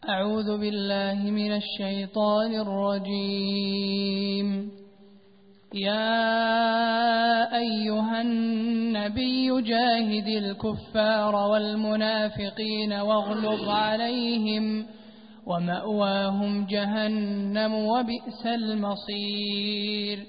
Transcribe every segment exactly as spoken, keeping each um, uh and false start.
أعوذ بالله من الشيطان الرجيم. يا أيها النبي جاهد الكفار والمنافقين واغلظ عليهم ومأواهم جهنم وبئس المصير.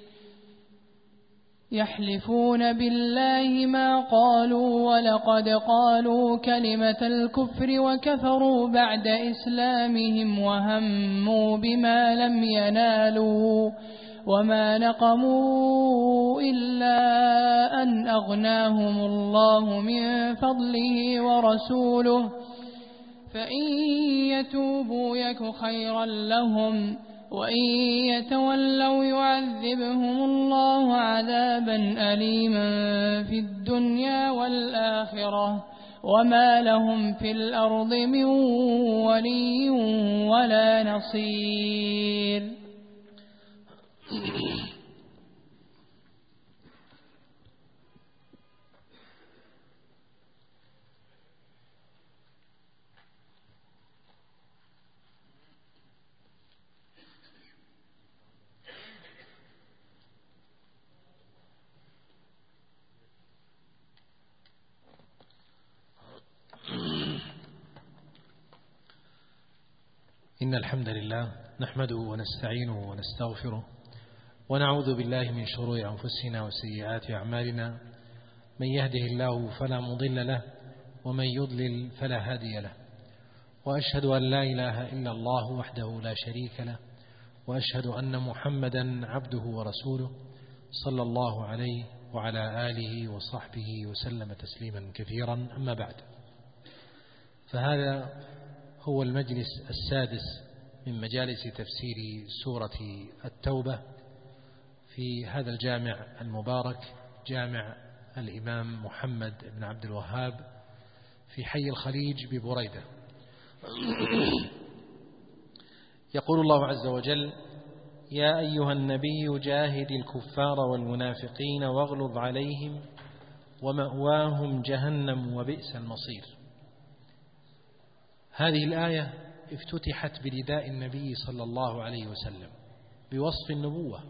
يحلفون بالله ما قالوا ولقد قالوا كلمة الكفر وكفروا بعد إسلامهم وهموا بما لم ينالوا وما نقموا إلا أن أغناهم الله من فضله ورسوله فإن يتوبوا يك خيرا لهم وإن يتولوا يعذبهم الله عذابا أليما في الدنيا والآخرة وما لهم في الأرض من ولي ولا نصير. إن الحمد لله نحمده ونستعينه ونستغفره ونعوذ بالله من شرور أنفسنا وسيئات أعمالنا. من يهده الله فلا مضل له ومن يضلل فلا هادي له، وأشهد أن لا إله إلا الله وحده لا شريك له، وأشهد أن محمدا عبده ورسوله صلى الله عليه وعلى آله وصحبه وسلم تسليما كثيرا. أما بعد، فهذا هو المجلس السادس من مجالس تفسير سورة التوبة في هذا الجامع المبارك، جامع الإمام محمد بن عبد الوهاب في حي الخليج ببريدة. يقول الله عز وجل: يا أيها النبي جاهد الكفار والمنافقين واغلظ عليهم ومأواهم جهنم وبئس المصير. هذه الآية افتتحت بنداء النبي صلى الله عليه وسلم بوصف النبوة،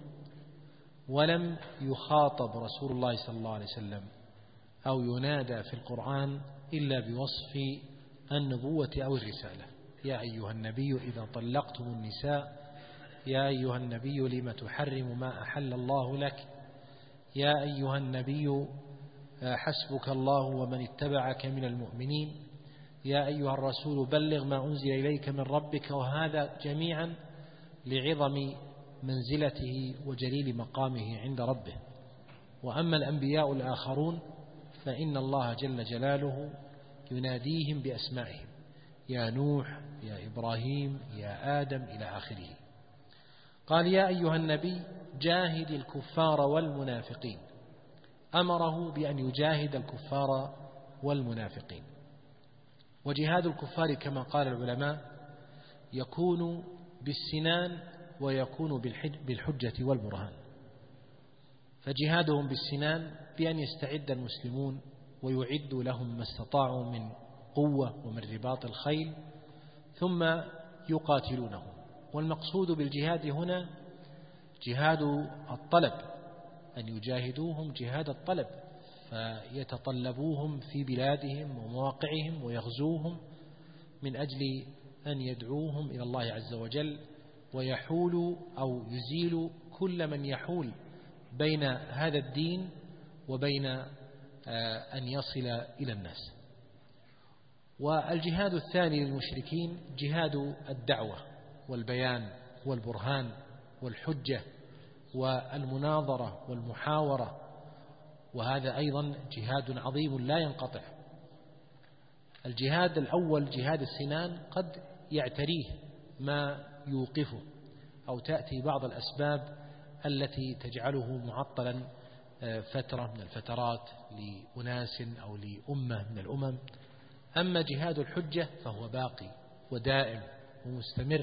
ولم يخاطب رسول الله صلى الله عليه وسلم أو ينادى في القرآن إلا بوصف النبوة أو الرسالة. يا أيها النبي إذا طلقتم النساء، يا أيها النبي لم تحرم ما أحل الله لك، يا أيها النبي حسبك الله ومن اتبعك من المؤمنين، يا أيها الرسول بلغ ما أنزل إليك من ربك. وهذا جميعا لعظم منزلته وجليل مقامه عند ربه. وأما الأنبياء الآخرون فإن الله جل جلاله يناديهم بأسمائهم: يا نوح، يا إبراهيم، يا آدم، إلى آخره. قال: يا أيها النبي جاهد الكفار والمنافقين، أمره بأن يجاهد الكفار والمنافقين. وجهاد الكفار كما قال العلماء يكون بالسنان ويكون بالحجة والبرهان. فجهادهم بالسنان بأن يستعد المسلمون ويعدوا لهم ما استطاعوا من قوة ومن رباط الخيل ثم يقاتلونهم. والمقصود بالجهاد هنا جهاد الطلب، أن يجاهدوهم جهاد الطلب، فيتطلبوهم في بلادهم ومواقعهم ويغزوهم من أجل أن يدعوهم إلى الله عز وجل ويحولوا أو يزيلوا كل من يحول بين هذا الدين وبين أن يصل إلى الناس. والجهاد الثاني للمشركين جهاد الدعوة والبيان والبرهان والحجة والمناظرة والمحاورة، وهذا أيضا جهاد عظيم لا ينقطع. الجهاد الأول جهاد السنان قد يعتريه ما يوقفه أو تأتي بعض الأسباب التي تجعله معطلا فترة من الفترات لأناس أو لأمة من الأمم. أما جهاد الحجة فهو باقي ودائم ومستمر.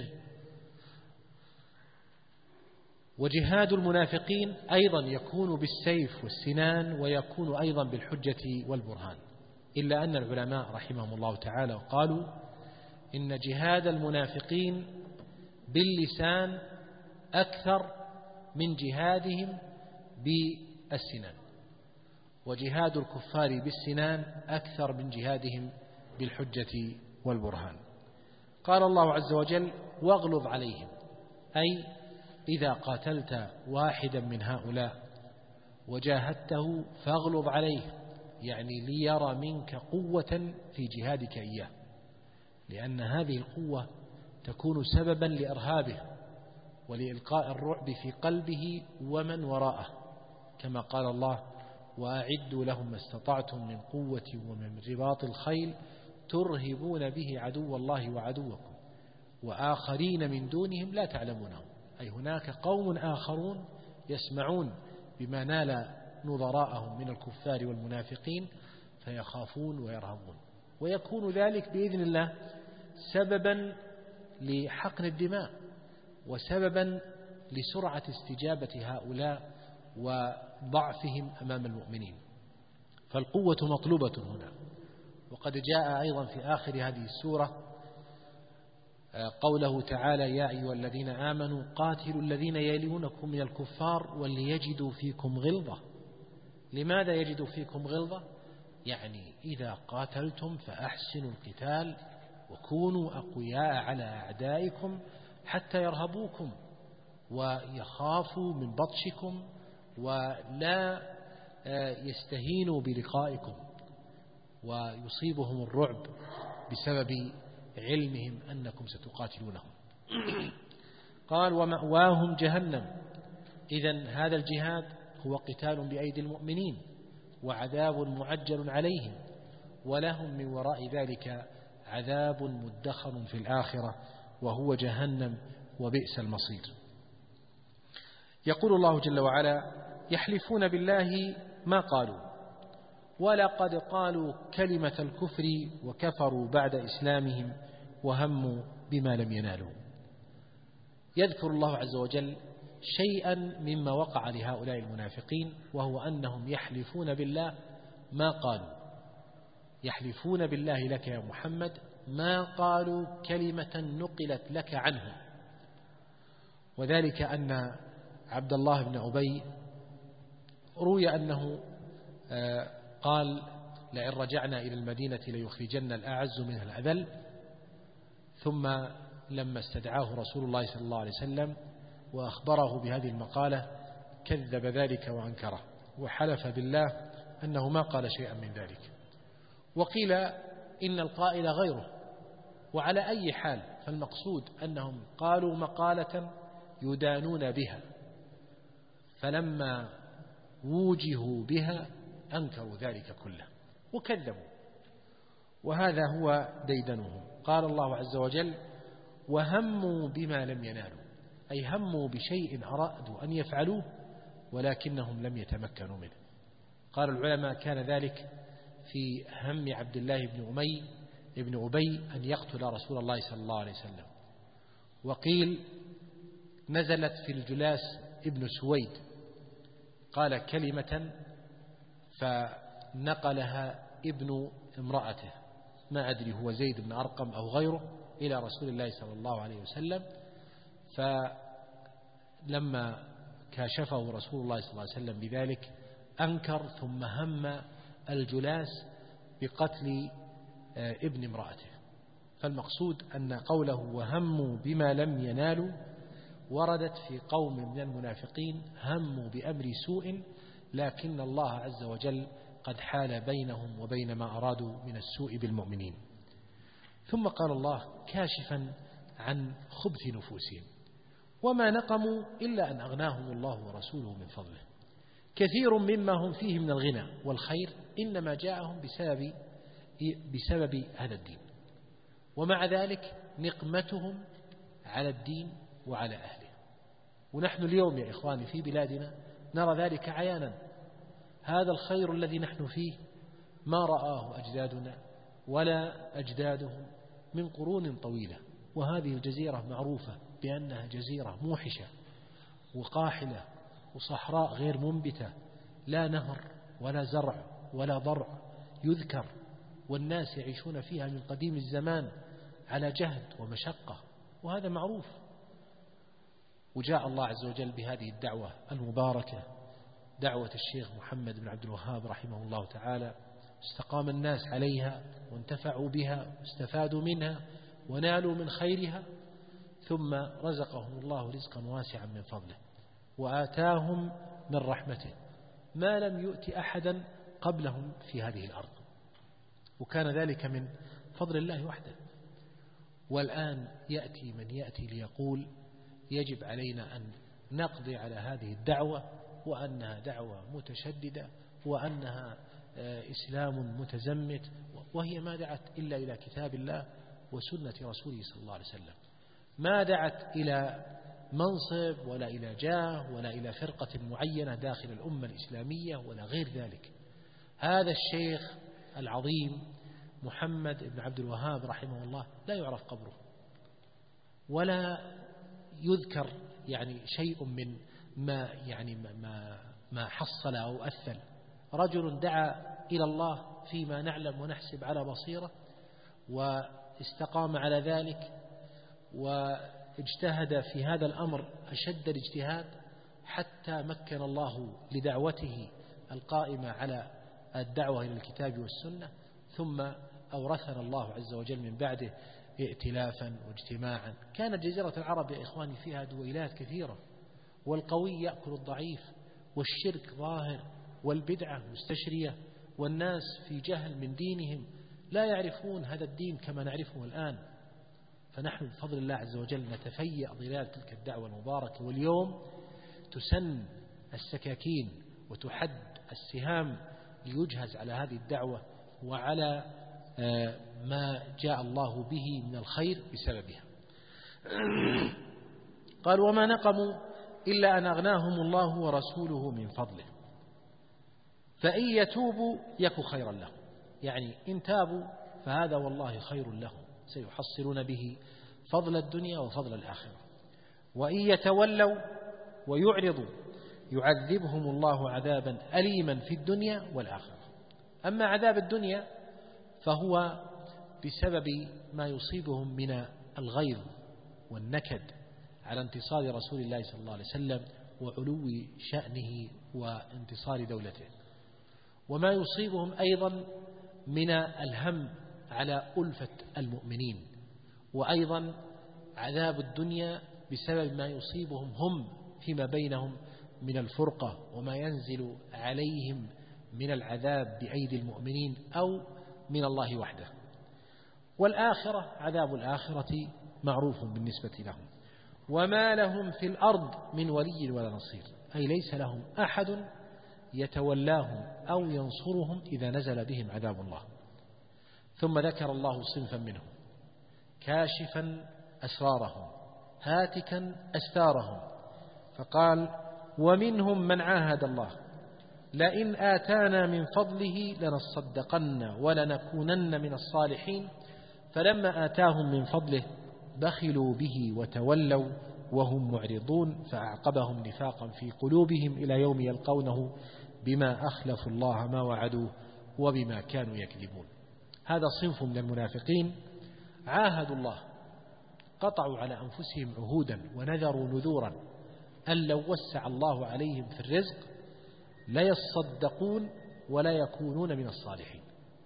وجهاد المنافقين أيضا يكون بالسيف والسنان ويكون أيضا بالحجة والبرهان، إلا أن العلماء رحمهم الله تعالى قالوا إن جهاد المنافقين باللسان أكثر من جهادهم بالسنان، وجهاد الكفار بالسنان أكثر من جهادهم بالحجة والبرهان. قال الله عز وجل: واغلظ عليهم، أي إذا قاتلت واحدا من هؤلاء وجاهدته فاغلظ عليه، يعني ليرى منك قوة في جهادك إياه، لأن هذه القوة تكون سببا لإرهابه ولإلقاء الرعب في قلبه ومن وراءه، كما قال الله: وأعدوا لهم ما استطعتم من قوة ومن رباط الخيل ترهبون به عدو الله وعدوكم وآخرين من دونهم لا تعلمونهم، أي هناك قوم آخرون يسمعون بما نال نظراءهم من الكفار والمنافقين فيخافون ويرهبون، ويكون ذلك بإذن الله سببا لحقن الدماء وسببا لسرعة استجابة هؤلاء وضعفهم أمام المؤمنين. فالقوة مطلوبة هنا. وقد جاء أيضا في آخر هذه السورة قوله تعالى: يا أيها الذين آمنوا قاتلوا الذين يلونكم من الكفار وليجدوا فيكم غلظة. لماذا يجدوا فيكم غلظة؟ يعني إذا قاتلتم فأحسنوا القتال وكونوا أقوياء على أعدائكم حتى يرهبوكم ويخافوا من بطشكم ولا يستهينوا بلقائكم ويصيبهم الرعب بسبب علمهم أنكم ستقاتلونهم. قال: ومأواهم جهنم. إذن هذا الجهاد هو قتال بأيدي المؤمنين وعذاب معجل عليهم، ولهم من وراء ذلك عذاب مدخر في الآخرة وهو جهنم وبئس المصير. يقول الله جل وعلا: يحلفون بالله ما قالوا ولقد قالوا كلمة الكفر وكفروا بعد إسلامهم وهموا بما لم ينالوا. يذكر الله عز وجل شيئا مما وقع لهؤلاء المنافقين، وهو أنهم يحلفون بالله ما قالوا، يحلفون بالله لك يا محمد ما قالوا كلمة نقلت لك عنهم. وذلك أن عبد الله بن أبي روي أنه قال: لئن رجعنا إلى المدينة ليخرجن الأعز منها الأذل. ثم لما استدعاه رسول الله صلى الله عليه وسلم وأخبره بهذه المقالة كذب ذلك وأنكره وحلف بالله أنه ما قال شيئا من ذلك. وقيل إن القائل غيره. وعلى أي حال فالمقصود أنهم قالوا مقالة يدانون بها، فلما ووجهوا بها أنكروا ذلك كله وكذبوا، وهذا هو ديدنهم. قال الله عز وجل: وهموا بما لم ينالوا، أي هموا بشيء أرادوا أن يفعلوه ولكنهم لم يتمكنوا منه. قال العلماء: كان ذلك في هم عبد الله بن أمي ابن أبي أن يقتل رسول الله صلى الله عليه وسلم. وقيل نزلت في الجلاس ابن سويد، قال كلمة فنقلها ابن امرأته، ما أدري هو زيد بن أرقم أو غيره، إلى رسول الله صلى الله عليه وسلم، فلما كاشفه رسول الله صلى الله عليه وسلم بذلك أنكر، ثم هم الجلاس بقتل ابن امرأته. فالمقصود أن قوله وهموا بما لم ينالوا وردت في قوم من المنافقين هموا بأمر سوء، لكن الله عز وجل قد حال بينهم وبين ما أرادوا من السوء بالمؤمنين. ثم قال الله كاشفا عن خبث نفوسهم: وما نقموا إلا أن أغناهم الله ورسوله من فضله، كثير مما هم فيه من الغنى والخير إنما جاءهم بسبب, بسبب هذا الدين، ومع ذلك نقمتهم على الدين وعلى أهله. ونحن اليوم يا إخواني في بلادنا نرى ذلك عيانا. هذا الخير الذي نحن فيه ما رآه أجدادنا ولا أجدادهم من قرون طويلة، وهذه الجزيرة معروفة بأنها جزيرة موحشة وقاحلة وصحراء غير منبتة، لا نهر ولا زرع ولا ضرع يذكر، والناس يعيشون فيها من قديم الزمان على جهد ومشقة، وهذا معروف. وجاء الله عز وجل بهذه الدعوة المباركة، دعوة الشيخ محمد بن عبد الوهاب رحمه الله تعالى، استقام الناس عليها وانتفعوا بها واستفادوا منها ونالوا من خيرها، ثم رزقهم الله رزقا واسعا من فضله وآتاهم من رحمته ما لم يؤت أحدا قبلهم في هذه الأرض، وكان ذلك من فضل الله وحده. والآن يأتي من يأتي ليقول يجب علينا أن نقضي على هذه الدعوة، وأنها دعوة متشددة، وأنها إسلام متزمت، وهي ما دعت إلا إلى كتاب الله وسنة رسوله صلى الله عليه وسلم، ما دعت إلى منصب ولا إلى جاه ولا إلى فرقة معينة داخل الأمة الإسلامية ولا غير ذلك. هذا الشيخ العظيم محمد بن عبد الوهاب رحمه الله لا يعرف قبره ولا يذكر يعني شيء من ما يعني ما ما حصل أو أثل. رجل دعا إلى الله فيما نعلم ونحسب على بصيرة، واستقام على ذلك واجتهد في هذا الأمر أشد الاجتهاد حتى مكن الله لدعوته القائمة على الدعوة إلى الكتاب والسنة، ثم أورثنا الله عز وجل من بعده ائتلافا واجتماعا. كانت جزيرة العرب يا إخواني فيها دويلات كثيرة، والقوي يأكل الضعيف، والشرك ظاهر، والبدعة مستشرية، والناس في جهل من دينهم لا يعرفون هذا الدين كما نعرفه الآن. فنحن بفضل الله عز وجل نتفيأ ظلال تلك الدعوة المباركة، واليوم تسن السكاكين وتحد السهام ليجهز على هذه الدعوة وعلى ما جاء الله به من الخير بسببها. قال وما نقموا إلا أن أغناهم الله ورسوله من فضله فإن يتوبوا يك خيرا لهم، يعني إن تابوا فهذا والله خير لهم، سيحصلون به فضل الدنيا وفضل الآخرة. وإن يتولوا ويعرضوا يعذبهم الله عذابا أليما في الدنيا والآخرة. أما عذاب الدنيا فهو بسبب ما يصيبهم من الغيظ والنكد على انتصار رسول الله صلى الله عليه وسلم وعلو شأنه وانتصار دولته، وما يصيبهم أيضا من الهم على ألفة المؤمنين، وأيضا عذاب الدنيا بسبب ما يصيبهم هم فيما بينهم من الفرقة وما ينزل عليهم من العذاب بأيدي المؤمنين أو من الله وحده. والآخرة عذاب الآخرة معروف بالنسبة لهم. وما لهم في الأرض من ولي ولا نصير، أي ليس لهم أحد يتولاهم أو ينصرهم إذا نزل بهم عذاب الله. ثم ذكر الله صنفا منهم كاشفا أسرارهم هاتكا أستارهم، فقال ومنهم من عاهد الله لئن آتانا من فضله لنصدقن ولنكونن من الصالحين، فلما آتاهم من فضله بخلوا به وتولوا وهم معرضون، فأعقبهم نفاقا في قلوبهم إلى يوم يلقونه بما أخلفوا الله ما وعدوه وبما كانوا يكذبون. هذا صنف من المنافقين عاهدوا الله، قطعوا على أنفسهم عهودا ونذروا نذورا أن لو وسع الله عليهم في الرزق لا يصدقون ولا يكونون من الصالحين.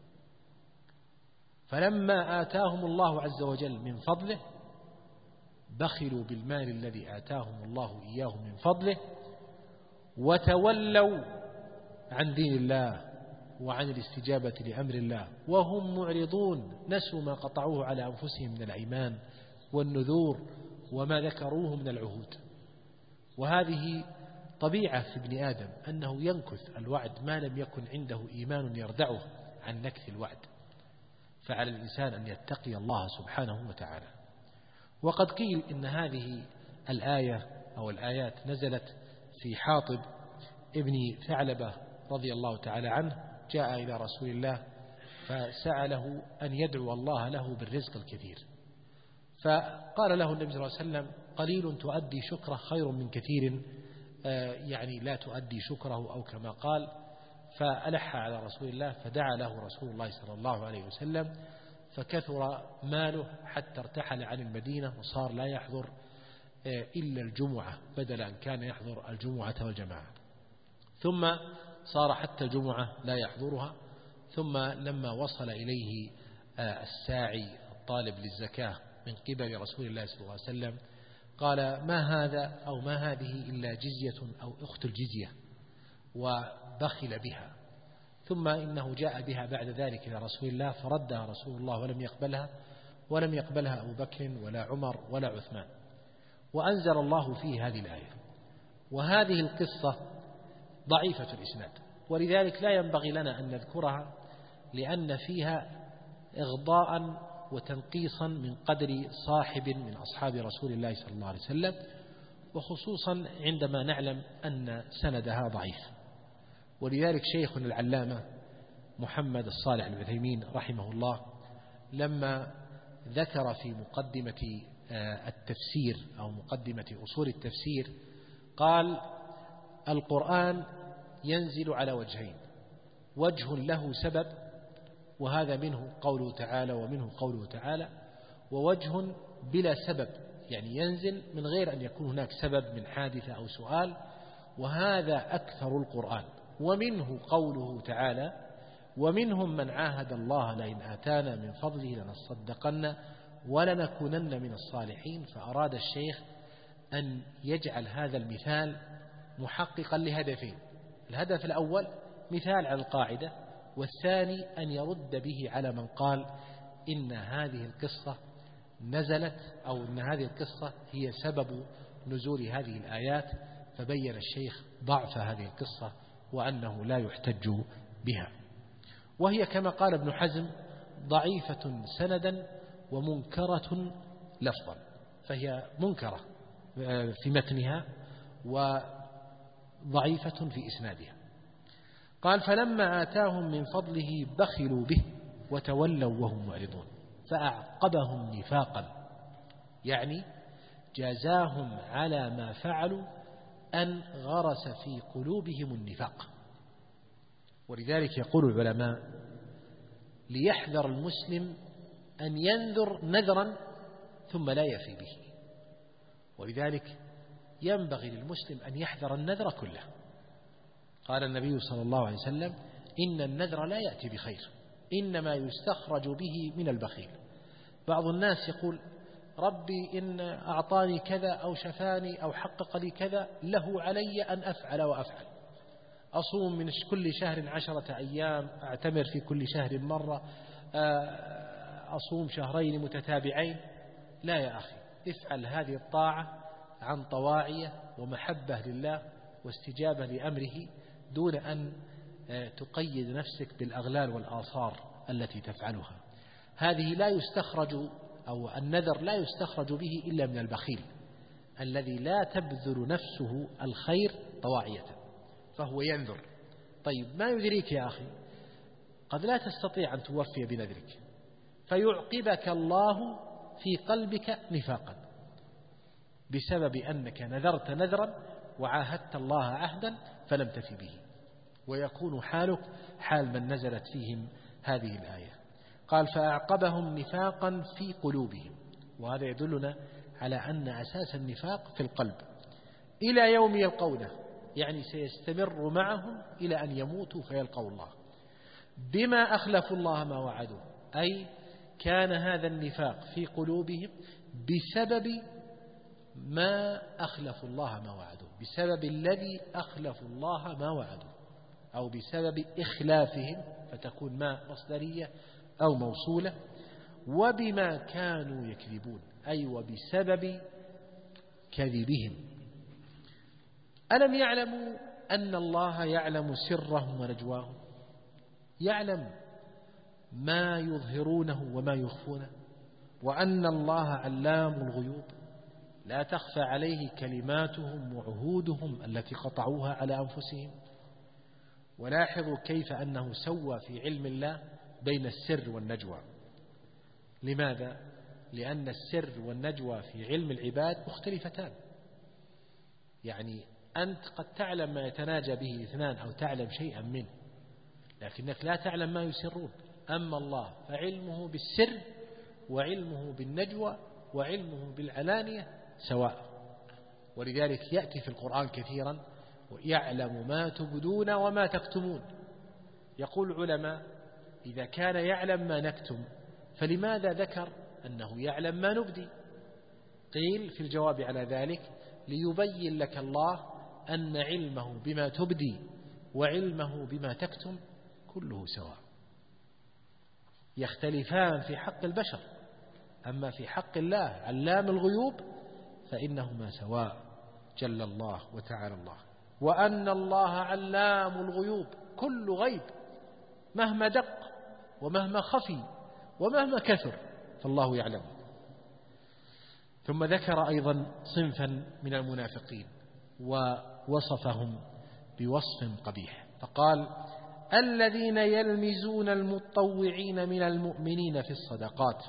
فلما آتاهم الله عز وجل من فضله بخلوا بالمال الذي آتاهم الله إياه من فضله وتولوا عن دين الله وعن الاستجابة لأمر الله وهم معرضون، نسوا ما قطعوه على أنفسهم من الأيمان والنذور وما ذكروه من العهود. وهذه طبيعة في ابن آدم أنه ينكث الوعد ما لم يكن عنده إيمان يردعه عن نكث الوعد، فعلى الإنسان أن يتقي الله سبحانه وتعالى. وقد قيل إن هذه الآية أو الآيات نزلت في حاطب ابن ثعلبة رضي الله تعالى عنه، جاء إلى رسول الله فسأله أن يدعو الله له بالرزق الكثير، فقال له النبي صلى الله عليه وسلم قليل تؤدي شكره خير من كثير يعني لا تؤدي شكره، أو كما قال. فألح على رسول الله فدعا له رسول الله صلى الله عليه وسلم فكثر ماله حتى ارتحل عن المدينة وصار لا يحضر إلا الجمعة بدل أن كان يحضر الجمعة والجماعة، ثم صار حتى الجمعة لا يحضرها. ثم لما وصل إليه الساعي الطالب للزكاة من قبل رسول الله صلى الله عليه وسلم قال: ما هذا أو ما هذه إلا جزية أو أخت الجزية، وبخل بها. ثم إنه جاء بها بعد ذلك إلى رسول الله فردها رسول الله ولم يقبلها، ولم يقبلها أبو بكر ولا عمر ولا عثمان، وأنزل الله فيه هذه الآية. وهذه القصة ضعيفة الإسناد، ولذلك لا ينبغي لنا أن نذكرها، لأن فيها إغضاء وتنقيصا من قدر صاحب من أصحاب رسول الله صلى الله عليه وسلم، وخصوصا عندما نعلم أن سندها ضعيف. ولذلك شيخنا العلامة محمد الصالح العثيمين رحمه الله لما ذكر في مقدمة التفسير أو مقدمة أصول التفسير قال: القرآن ينزل على وجهين، وجه له سبب وهذا منه قوله تعالى ومنه قوله تعالى، ووجه بلا سبب يعني ينزل من غير أن يكون هناك سبب من حادثة أو سؤال، وهذا أكثر القرآن. ومنه قوله تعالى: ومنهم من عاهد الله لئن آتانا من فضله لنصدقن ولنكونن من الصالحين. فأراد الشيخ أن يجعل هذا المثال محققا لهدفين: الهدف الأول مثال على القاعدة، والثاني أن يرد به على من قال إن هذه القصة نزلت أو إن هذه القصة هي سبب نزول هذه الآيات. فبين الشيخ ضعف هذه القصة وأنه لا يحتج بها، وهي كما قال ابن حزم ضعيفة سندا ومنكرة لفظا، فهي منكرة في متنها وضعيفة في إسنادها. قال: فلما آتاهم من فضله بخلوا به وتولوا وهم معرضون، فأعقبهم نفاقا، يعني جازاهم على ما فعلوا أن غرس في قلوبهم النفاق. ولذلك يقول العلماء: ليحذر المسلم أن ينذر نذرا ثم لا يفي به. ولذلك ينبغي للمسلم أن يحذر النذر كله. قال النبي صلى الله عليه وسلم: إن النذر لا يأتي بخير، إنما يستخرج به من البخيل. بعض الناس يقول: ربي إن أعطاني كذا أو شفاني أو حقق لي كذا له علي أن أفعل وأفعل، أصوم من كل شهر عشرة أيام، أعتمر في كل شهر مرة، أصوم شهرين متتابعين. لا يا أخي، افعل هذه الطاعة عن طواعية ومحبة لله واستجابة لأمره، دون أن تقيد نفسك بالأغلال والآثار التي تفعلها. هذه لا يستخرج أو النذر لا يستخرج به إلا من البخيل الذي لا تبذل نفسه الخير طواعية، فهو ينذر. طيب ما يدريك يا أخي، قد لا تستطيع أن توفي بنذرك فيعقبك الله في قلبك نفاقا بسبب أنك نذرت نذرا وعاهدت الله عهدا فلم تفي به، ويكون حالك حال من نزلت فيهم هذه الآية. قال: فأعقبهم نفاقا في قلوبهم، وهذا يدلنا على أن أساس النفاق في القلب إلى يوم يلقونه، يعني سيستمر معهم إلى أن يموتوا فيلقوا الله، بما أخلفوا الله ما وعدوا، أي كان هذا النفاق في قلوبهم بسبب ما أخلفوا الله ما وعدوا، بسبب الذي أخلفوا الله ما وعدوا، أو بسبب إخلافهم، فتكون ما مصدرية أو موصولة، وبما كانوا يكذبون، أي وبسبب كذبهم. ألم يعلموا أن الله يعلم سرهم ونجواهم، يعلم ما يظهرونه وما يخفونه، وأن الله علام الغيوب لا تخفى عليه كلماتهم وعهودهم التي قطعوها على أنفسهم. ولاحظوا كيف أنه سوى في علم الله بين السر والنجوى. لماذا؟ لأن السر والنجوى في علم العباد مختلفتان، يعني أنت قد تعلم ما يتناجى به الاثنان أو تعلم شيئا منه، لكنك لا تعلم ما يسرون. أما الله فعلمه بالسر وعلمه بالنجوى وعلمه بالعلانية سواء. ولذلك يأتي في القرآن كثيرا ويعلم ما تبدون وما تكتمون. يقول العلماء إذا كان يعلم ما نكتم فلماذا ذكر أنه يعلم ما نبدي؟ قيل في الجواب على ذلك ليبين لك الله أن علمه بما تبدي وعلمه بما تكتم كله سواء، يختلفان في حق البشر، أما في حق الله علام الغيوب فإنهما سواء جل الله وتعالى الله. وأن الله علام الغيوب، كل غيب مهما دق ومهما خفي ومهما كثر فالله يعلم. ثم ذكر أيضا صنفا من المنافقين ووصفهم بوصف قبيح فقال: الذين يلمزون المتطوعين من المؤمنين في الصدقات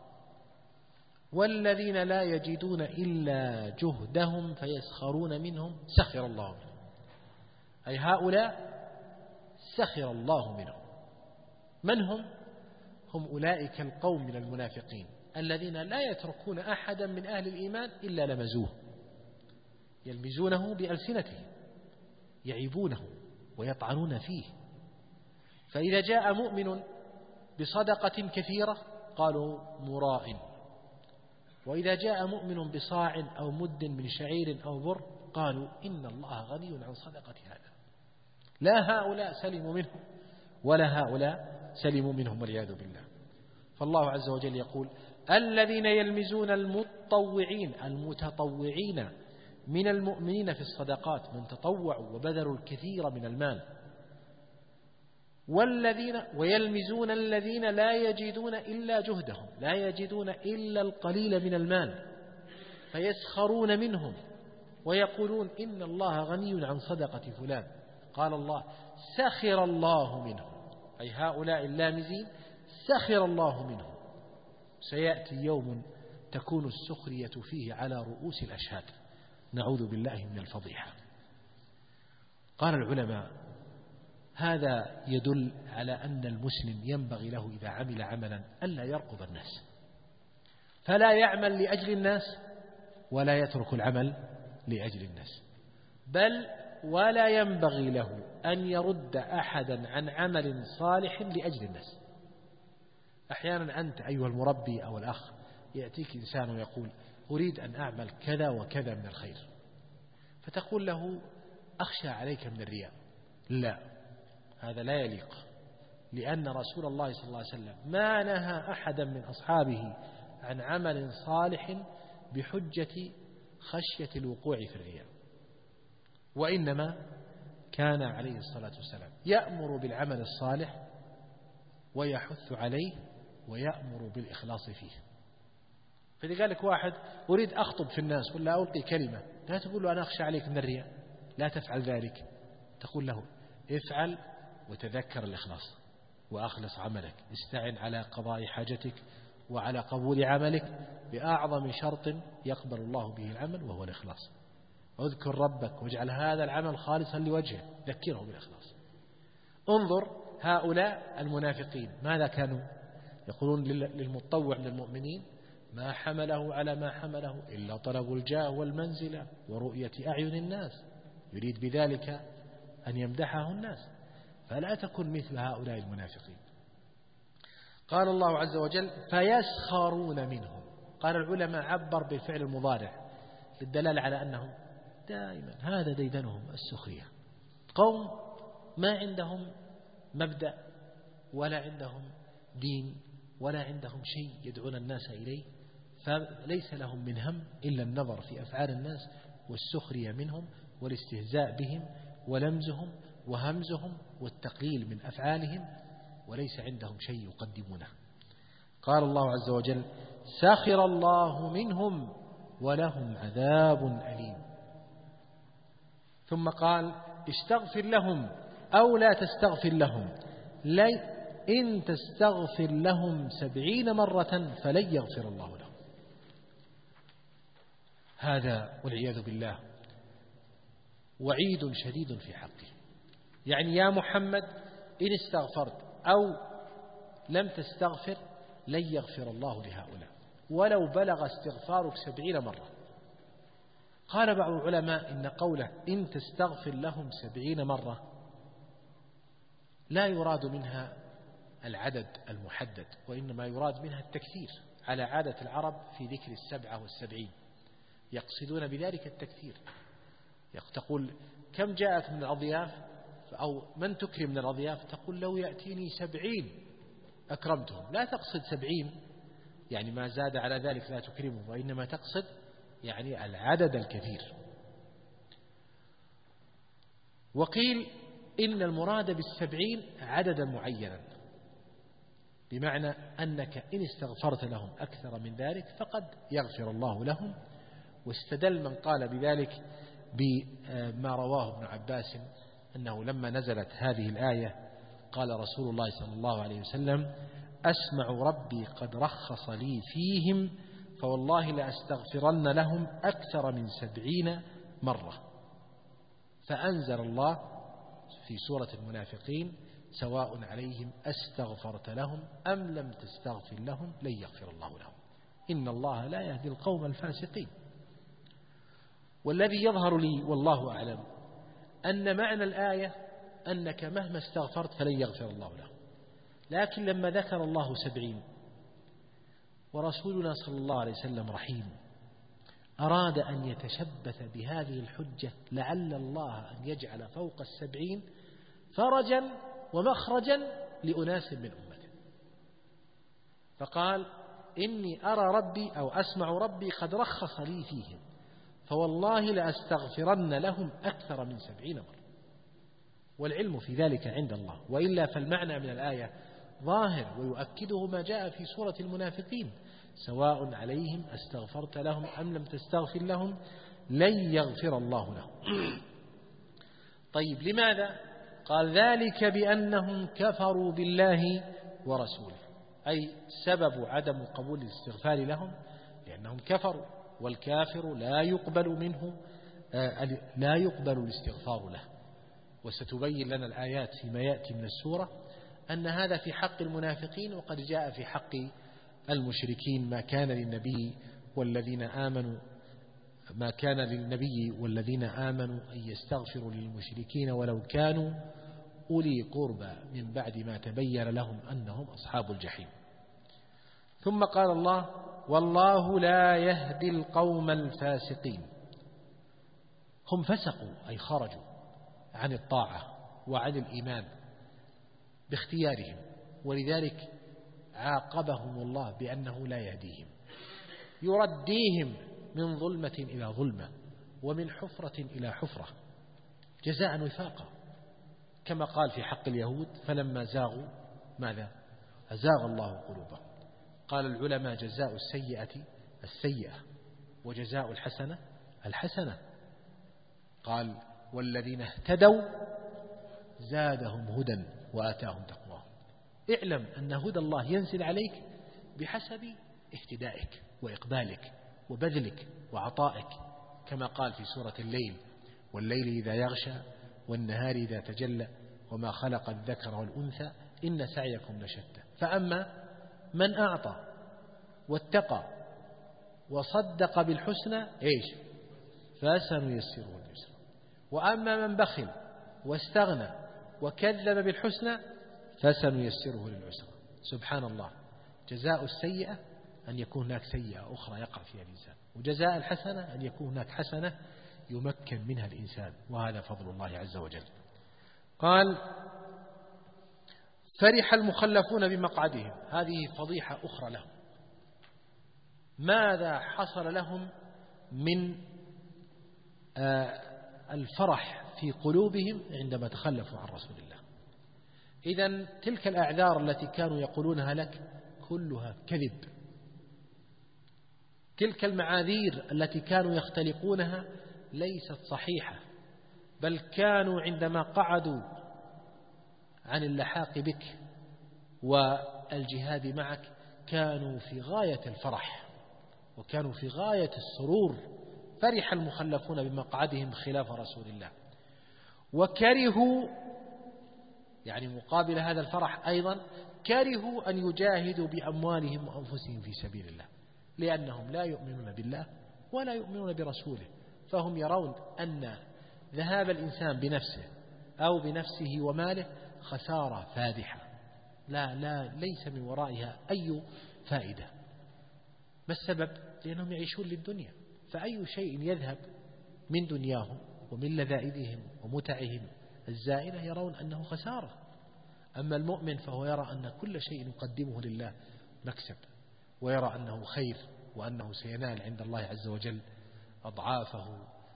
والذين لا يجدون إلا جهدهم فيسخرون منهم سخر الله منهم. أي هؤلاء سخر الله منهم. من هم؟ هم أولئك القوم من المنافقين الذين لا يتركون أحدا من أهل الإيمان إلا لمزوه، يلمزونه بألسنتهم، يعيبونه ويطعنون فيه. فإذا جاء مؤمن بصدقة كثيرة قالوا مراء، وإذا جاء مؤمن بصاع أو مد من شعير أو بر قالوا إن الله غني عن صدقة هذا. لا هؤلاء سلموا منهم ولا هؤلاء سلموا منهم والعياذ بالله. فالله عز وجل يقول: الذين يلمزون المتطوعين المتطوعين من المؤمنين في الصدقات، من تطوعوا وبذلوا الكثير من المال، والذين ويلمزون الذين لا يجدون إلا جهدهم، لا يجدون إلا القليل من المال، فيسخرون منهم ويقولون إن الله غني عن صدقة فلان. قال الله: سخر الله منهم، أي هؤلاء اللامزين سخر الله منهم. سيأتي يوم تكون السخرية فيه على رؤوس الأشهاد، نعوذ بالله من الفضيحة. قال العلماء: هذا يدل على أن المسلم ينبغي له إذا عمل عملا ألا يرقب الناس، فلا يعمل لأجل الناس ولا يترك العمل لأجل الناس، بل ولا ينبغي له أن يرد أحدا عن عمل صالح لأجل الناس. أحيانا أنت أيها المربي أو الأخ يأتيك إنسان ويقول: أريد أن أعمل كذا وكذا من الخير، فتقول له: أخشى عليك من الرياء. لا، هذا لا يليق، لأن رسول الله صلى الله عليه وسلم ما نهى أحدا من أصحابه عن عمل صالح بحجة خشية الوقوع في الرياء، وإنما كان عليه الصلاة والسلام يأمر بالعمل الصالح ويحث عليه ويأمر بالإخلاص فيه. فإذا قال لك واحد: أريد أخطب في الناس ولا ألقي كلمة، لا تقول له: أنا أخشى عليك من الرياء، لا تفعل ذلك. تقول له: افعل وتذكر الإخلاص وأخلص عملك، استعن على قضاء حاجتك وعلى قبول عملك بأعظم شرط يقبل الله به العمل وهو الإخلاص. اذكر ربك واجعل هذا العمل خالصا لوجهه، ذكره بالإخلاص. انظر هؤلاء المنافقين ماذا كانوا يقولون للمتطوع للمؤمنين: ما حمله على ما حمله إلا طلب الجاه والمنزلة ورؤية أعين الناس، يريد بذلك أن يمدحه الناس. فلا تكن مثل هؤلاء المنافقين. قال الله عز وجل: فيسخرون منهم. قال العلماء عبر بالفعل المضارع للدلالة على أنهم دائما هذا ديدنهم السخرية، قوم ما عندهم مبدأ ولا عندهم دين ولا عندهم شيء يدعون الناس إليه، فليس لهم من هم إلا النظر في أفعال الناس والسخرية منهم والاستهزاء بهم ولمزهم وهمزهم والتقليل من أفعالهم، وليس عندهم شيء يقدمونه. قال الله عز وجل: سخر الله منهم ولهم عذاب أليم. ثم قال: استغفر لهم أو لا تستغفر لهم إن تستغفر لهم سبعين مرة فلن يغفر الله لهم. هذا والعياذ بالله وعيد شديد في حقه. يعني يا محمد إن استغفرت أو لم تستغفر لن يغفر الله لهؤلاء ولو بلغ استغفارك سبعين مرة. قال بعض العلماء إن قوله إن تستغفر لهم سبعين مرة لا يراد منها العدد المحدد، وإنما يراد منها التكثير على عادة العرب في ذكر السبعة والسبعين، يقصدون بذلك التكثير. تقول كم جاءت من الأضياف أو من تكرم من الأضياف، تقول لو يأتيني سبعين أكرمتهم، لا تقصد سبعين يعني ما زاد على ذلك لا تكرمه، وإنما تقصد يعني العدد الكثير. وقيل إن المراد بالسبعين عددا معينا، بمعنى أنك إن استغفرت لهم أكثر من ذلك فقد يغفر الله لهم. واستدل من قال بذلك بما رواه ابن عباس أنه لما نزلت هذه الآية قال رسول الله صلى الله عليه وسلم أسمع ربي قد رخص لي فيهم فوالله لأستغفرن لهم أكثر من سبعين مرة. فأنزل الله في سورة المنافقين سواء عليهم أستغفرت لهم أم لم تستغفر لهم لن يغفر الله لهم إن الله لا يهدي القوم الفاسقين. والذي يظهر لي والله أعلم أن معنى الآية أنك مهما استغفرت فلن يغفر الله لهم، لكن لما ذكر الله سبعين ورسولنا صلى الله عليه وسلم رحيم أراد أن يتشبث بهذه الحجة لعل الله أن يجعل فوق السبعين فرجا ومخرجا لأناس من أمته، فقال إني أرى ربي أو أسمع ربي قد رخص لي فيهم فوالله لأستغفرن لهم أكثر من سبعين مرة، والعلم في ذلك عند الله. وإلا فالمعنى من الآية ظاهر ويؤكده ما جاء في سورة المنافقين سواء عليهم أستغفرت لهم أم لم تستغفر لهم لن يغفر الله لهم. طيب لماذا؟ قال ذلك بأنهم كفروا بالله ورسوله، أي سبب عدم قبول الاستغفار لهم لأنهم كفروا، والكافر لا يقبل منه لا يقبل الاستغفار له. وستبين لنا الآيات فيما يأتي من السورة أن هذا في حق المنافقين، وقد جاء في حق المشركين ما كان للنبي والذين آمنوا ما كان للنبي والذين آمنوا أن يستغفروا للمشركين ولو كانوا أولي قربى من بعد ما تبين لهم أنهم أصحاب الجحيم. ثم قال الله والله لا يهدي القوم الفاسقين. هم فسقوا أي خرجوا عن الطاعة وعن الإيمان باختيارهم، ولذلك عاقبهم الله بأنه لا يهديهم، يرديهم من ظلمة إلى ظلمة ومن حفرة إلى حفرة جزاء وفاقا، كما قال في حق اليهود فلما زاغوا ماذا؟ أزاغ الله قلوبهم. قال العلماء جزاء السيئة السيئة وجزاء الحسنة الحسنة. قال والذين اهتدوا زادهم هدى وآتاهم تقواهم. اعلم أن هدى الله ينزل عليك بحسب اهتدائك وإقبالك وبذلك وعطائك، كما قال في سورة الليل والليل إذا يغشى والنهار إذا تجلى وما خلق الذكر والأنثى إن سعيكم لشتى. فأما من أعطى واتقى وصدق بالحسنى إيش؟ فسنيسره اليسرى. وأما من بخل واستغنى وكذب بالحسنى فسنيسره للعسرى. سبحان الله، جزاء السيئة أن يكون هناك سيئة أخرى يقع فيها الإنسان، وجزاء الحسنة أن يكون هناك حسنة يمكن منها الإنسان، وهذا فضل الله عز وجل. قال فرح المخلفون بمقعدهم، هذه فضيحة أخرى لهم. ماذا حصل لهم من الفرح في قلوبهم عندما تخلفوا عن رسول الله؟ إذن تلك الأعذار التي كانوا يقولونها لك كلها كذب، تلك المعاذير التي كانوا يختلقونها ليست صحيحة، بل كانوا عندما قعدوا عن اللحاق بك والجهاد معك كانوا في غاية الفرح وكانوا في غاية السرور. فرح المخلفون بمقعدهم خلاف رسول الله، وكرهوا يعني مقابل هذا الفرح أيضا كرهوا أن يجاهدوا بأموالهم وأنفسهم في سبيل الله، لأنهم لا يؤمنون بالله ولا يؤمنون برسوله، فهم يرون أن ذهاب الإنسان بنفسه أو بنفسه وماله خسارة فادحة لا لا ليس من ورائها أي فائدة. ما السبب؟ لأنهم يعيشون للدنيا، فأي شيء يذهب من دنياهم ومن لذائذهم ومتعهم الزائلة يرون أنه خسارة. أما المؤمن فهو يرى أن كل شيء يقدمه لله مكسب، ويرى أنه خير، وأنه سينال عند الله عز وجل أضعافه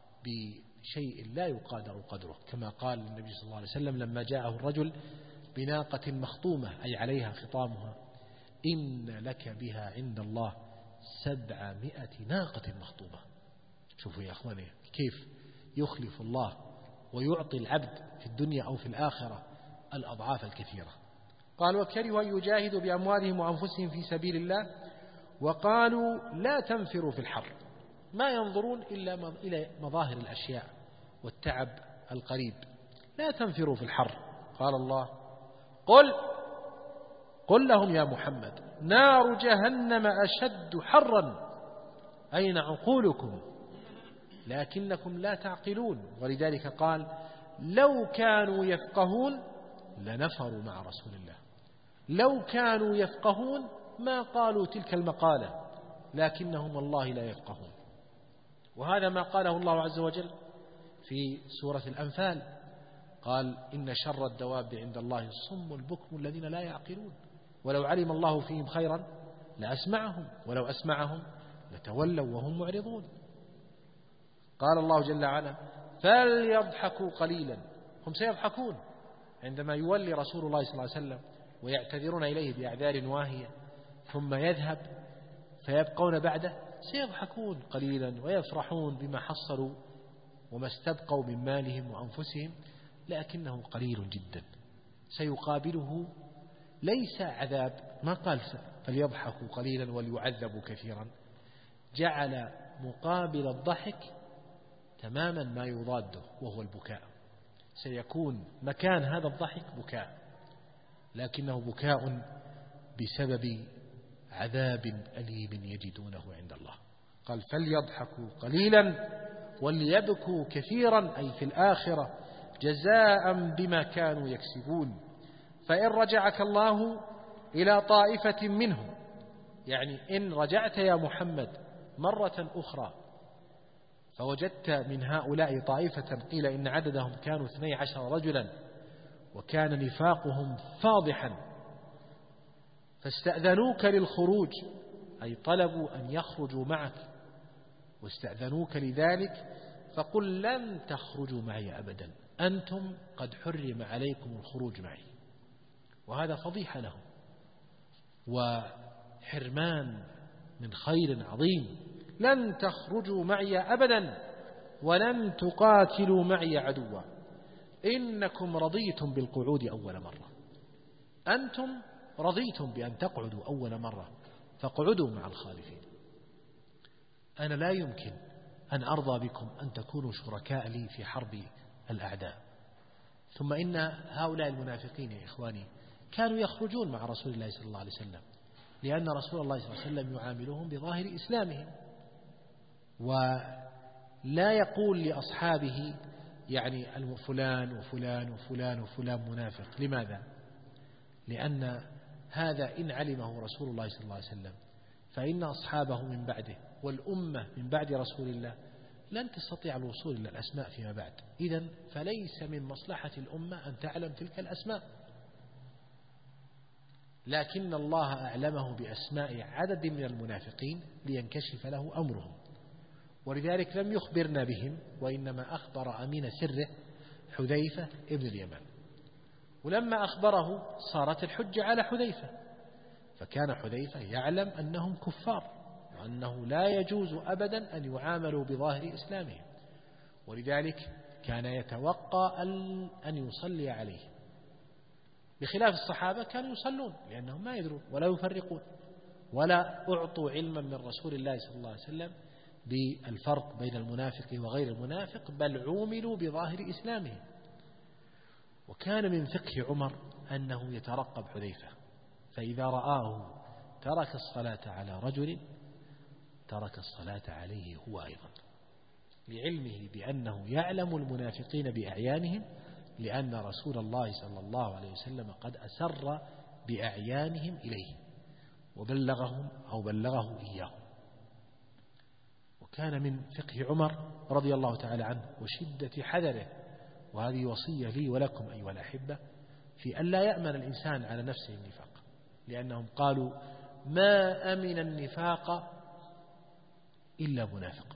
بشيء لا يقادر قدره، كما قال النبي صلى الله عليه وسلم لما جاءه الرجل بناقة مخطومة أي عليها خطامها: إن لك بها عند الله سبعمائة ناقة مخطومة. شوفوا يا أخواني كيف يخلف الله ويعطي العبد في الدنيا أو في الآخرة الأضعاف الكثيرة. قال: وكرهوا أن يجاهدوا بأموالهم وأنفسهم في سبيل الله، وقالوا لا تنفروا في الحر، ما ينظرون إلا إلى مظاهر الأشياء والتعب القريب. لا تنفروا في الحر. قال الله: قل قل لهم يا محمد: نار جهنم أشد حرا، أين عقولكم؟ لكنكم لا تعقلون. ولذلك قال: لو كانوا يفقهون لنفروا مع رسول الله. لو كانوا يفقهون ما قالوا تلك المقالة، لكنهم والله لا يفقهون. وهذا ما قاله الله عز وجل في سورة الأنفال، قال: إن شر الدواب عند الله الصم البكم الذين لا يعقلون، ولو علم الله فيهم خيرا لأسمعهم، ولو أسمعهم لتولوا وهم معرضون. قال الله جل وعلا: فليضحكوا قليلا. هم سيضحكون عندما يولي رسول الله صلى الله عليه وسلم ويعتذرون إليه بأعذار واهية ثم يذهب، فيبقون بعده سيضحكون قليلا ويفرحون بما حصلوا وما استبقوا من مالهم وأنفسهم، لكنه قليل جدا. سيقابله ليس عذاب، ما قال فليضحكوا قليلا وليعذبوا كثيرا، جعل مقابل الضحك تماما ما يضاده وهو البكاء. سيكون مكان هذا الضحك بكاء، لكنه بكاء بسبب عذاب أليم يجدونه عند الله. قال: فليضحكوا قليلا وليبكوا كثيرا، أي في الآخرة جزاء بما كانوا يكسبون. فإن رجعك الله إلى طائفة منهم، يعني إن رجعت يا محمد مرة أخرى فوجدت من هؤلاء طائفة قيل إن عددهم كانوا اثني عشر رجلا وكان نفاقهم فاضحا، فاستأذنوك للخروج، أي طلبوا أن يخرجوا معك واستأذنوك لذلك، فقل لن تخرجوا معي أبدا، أنتم قد حرم عليكم الخروج معي. وهذا فضيحة لهم وحرمان من خير عظيم. لن تخرجوا معي أبدا ولن تقاتلوا معي عدوا، إنكم رضيتم بالقعود أول مرة. أنتم رضيتم بأن تقعدوا أول مرة، فاقعدوا مع الخالفين. أنا لا يمكن أن أرضى بكم أن تكونوا شركاء لي في حرب الأعداء. ثم إن هؤلاء المنافقين يا إخواني كانوا يخرجون مع رسول الله صلى الله عليه وسلم، لأن رسول الله صلى الله عليه وسلم يعاملهم بظاهر إسلامهم، ولا يقول لأصحابه يعني فلان وفلان وفلان وفلان منافق. لماذا؟ لأن هذا إن علمه رسول الله صلى الله عليه وسلم فإن أصحابه من بعده والأمة من بعد رسول الله لن تستطيع الوصول إلى الأسماء فيما بعد. إذن فليس من مصلحة الأمة أن تعلم تلك الأسماء، لكن الله أعلمه بأسماء عدد من المنافقين لينكشف له أمرهم، ولذلك لم يخبرنا بهم، وإنما أخبر أمين سره حذيفة ابن اليمان. ولما أخبره صارت الحجة على حذيفة، فكان حذيفة يعلم أنهم كفار وأنه لا يجوز أبدا أن يعاملوا بظاهر إسلامهم، ولذلك كان يتوقع أن يصلي عليه، بخلاف الصحابة كانوا يصلون لأنهم ما يدرون ولا يفرقون ولا أعطوا علما من رسول الله صلى الله عليه وسلم بالفرق بين المنافق وغير المنافق، بل عوملوا بظاهر إسلامهم. وكان من فقه عمر أنه يترقب حذيفة فإذا رآه ترك الصلاة على رجل ترك الصلاة عليه هو أيضا، لعلمه بأنه يعلم المنافقين بأعيانهم، لأن رسول الله صلى الله عليه وسلم قد أسر بأعيانهم إليه وبلغهم أو بلغه إياهم. وكان من فقه عمر رضي الله تعالى عنه وشدة حذره، وهذه وصية لي ولكم أيها الأحبة، في أن لا يأمن الإنسان على نفسه النفاق، لأنهم قالوا ما أمن النفاق إلا منافق،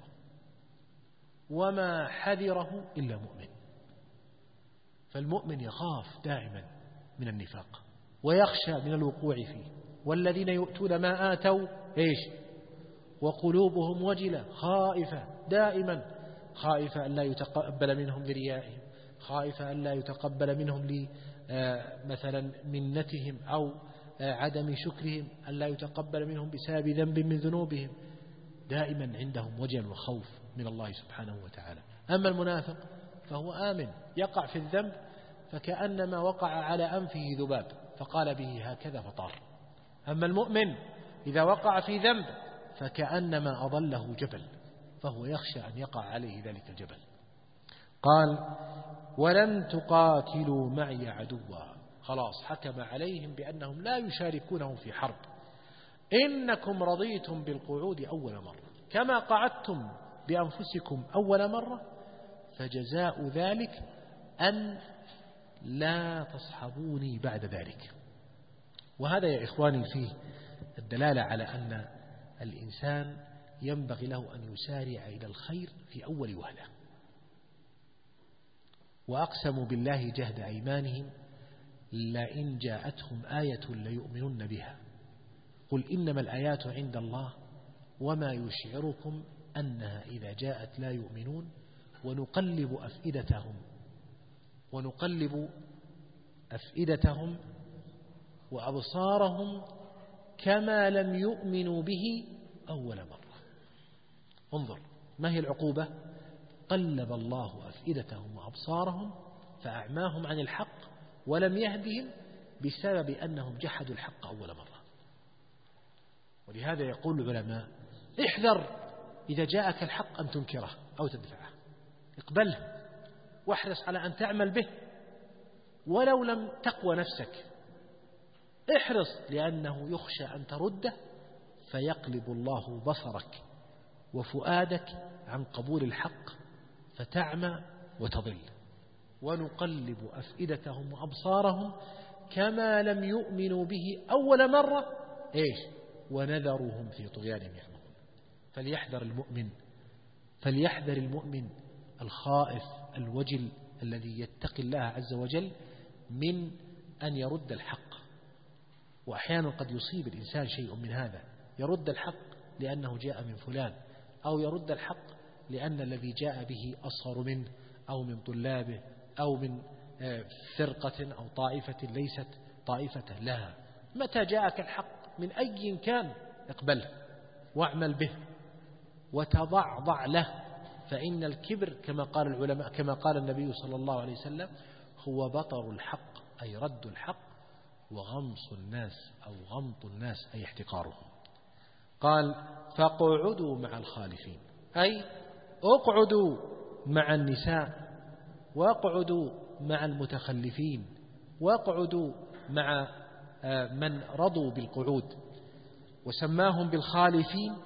وما حذره إلا مؤمن. فالمؤمن يخاف دائما من النفاق ويخشى من الوقوع فيه. والذين يؤتون ما آتوا إيش وقلوبهم وجلة، خائفة دائما، خائفة أن لا يتقبل منهم بريائهم، خائفة أن لا يتقبل منهم مثلا منتهم أو عدم شكرهم، أن لا يتقبل منهم بسبب ذنب من ذنوبهم. دائما عندهم وجل وخوف من الله سبحانه وتعالى. أما المنافق فهو آمن، يقع في الذنب فكأنما وقع على أنفه ذباب فقال به هكذا فطار. أما المؤمن إذا وقع في ذنب فكأنما أضله جبل، فهو يخشى أن يقع عليه ذلك الجبل. قال ولم تقاتلوا معي عدوا، خلاص حكم عليهم بأنهم لا يشاركونه في حرب. إنكم رضيتم بالقعود أول مرة كما قعدتم بأنفسكم أول مرة، فجزاء ذلك أن لا تصحبوني بعد ذلك. وهذا يا إخواني فيه الدلالة على أن الإنسان ينبغي له أن يسارع إلى الخير في أول وهلة. وأقسموا بالله جهد أيمانهم لئن جاءتهم آية ليؤمنن بها قل إنما الآيات عند الله وما يشعركم أنها إذا جاءت لا يؤمنون ونقلب أفئدتهم ونقلب أفئدتهم وأبصارهم كما لم يؤمنوا به أول مرة. انظر ما هي العقوبة؟ قلب الله أفئدتهم وأبصارهم فأعماهم عن الحق ولم يهدهم بسبب أنهم جحدوا الحق أول مرة. ولهذا يقول العلماء احذر إذا جاءك الحق أن تنكره أو تدفعه، اقبله واحرص على أن تعمل به ولو لم تقوى نفسك، احرص لأنه يخشى أن ترده فيقلب الله بصرك وفؤادك عن قبول الحق فتعمى وتضل. ونقلب أفئدتهم وأبصارهم كما لم يؤمنوا به أول مرة إيش ونذرهم في طغيانهم يعمهون. فليحذر المؤمن فليحذر المؤمن الخائف الوجل الذي يتقي الله عز وجل من أن يرد الحق. وأحيانا قد يصيب الإنسان شيء من هذا، يرد الحق لأنه جاء من فلان، أو يرد الحق لأن الذي جاء به أصغر منه أو من طلابه أو من فرقة أو طائفة ليست طائفة لها. متى جاءك الحق من أي كان اقبله واعمل به وتضعضع له، فإن الكبر كما قال العلماء كما قال النبي صلى الله عليه وسلم هو بطر الحق أي رد الحق، وغمص الناس أو غمط الناس أي احتقارهم. قال فاقعدوا مع الخالفين، أي اقعدوا مع النساء، واقعدوا مع المتخلفين، واقعدوا مع من رضوا بالقعود. وسماهم بالخالفين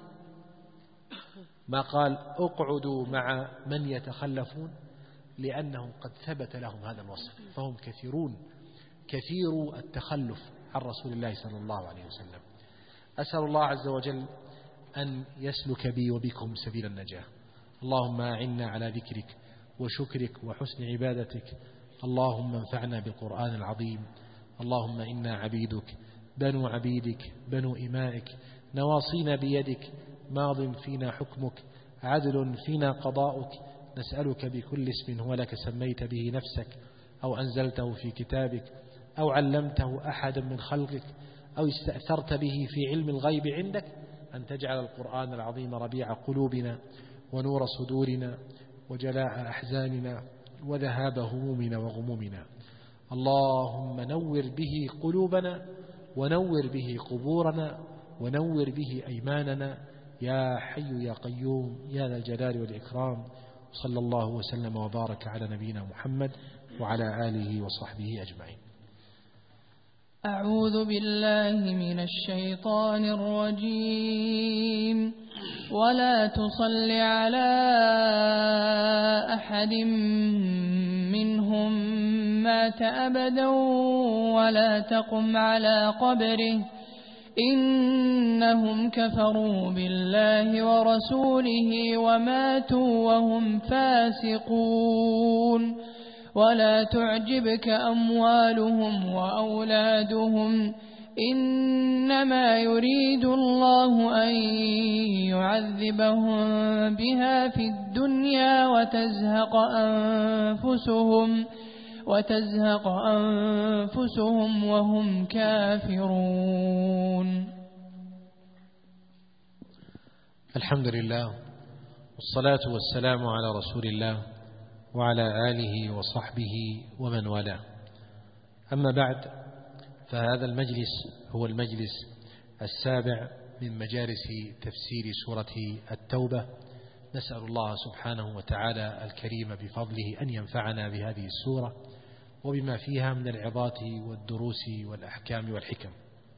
ما قال اقعدوا مع من يتخلفون لأنهم قد ثبت لهم هذا الوصف، فهم كثيرون كثير التخلف عن رسول الله صلى الله عليه وسلم. أسأل الله عز وجل أن يسلك بي وبكم سبيل النجاة. اللهم أعنا على ذكرك وشكرك وحسن عبادتك. اللهم انفعنا بالقرآن العظيم. اللهم إنا عبيدك بنو عبيدك بنو إمائك، نواصينا بيدك، ماض فينا حكمك، عدل فينا قضاؤك. نسألك بكل اسم هو لك سميت به نفسك أو أنزلته في كتابك أو علمته أحدا من خلقك أو استأثرت به في علم الغيب عندك أن تجعل القرآن العظيم ربيع قلوبنا ونور صدورنا وجلاء أحزاننا وذهاب همومنا وغمومنا. اللهم نور به قلوبنا ونور به قبورنا ونور به أيماننا يا حي يا قيوم يا ذا الجلال والإكرام. صلى الله وسلم وبارك على نبينا محمد وعلى آله وصحبه أجمعين. أعوذ بالله من الشيطان الرجيم. ولا تصل على أحد منهم مات أبدا ولا تقم على قبره إنهم كفروا بالله ورسوله وماتوا وهم فاسقون. ولا تعجبك أموالهم وأولادهم إنما يريد الله أن يعذبهم بها في الدنيا وتزهق أنفسهم وتزهق أنفسهم وهم كافرون. الحمد لله والصلاة والسلام على رسول الله وعلى آله وصحبه ومن والاه. أما بعد، فهذا المجلس هو المجلس السابع من مجالس تفسير سورة التوبة. نسأل الله سبحانه وتعالى الكريم بفضله أن ينفعنا بهذه السورة وبما فيها من العظات والدروس والأحكام والحكم.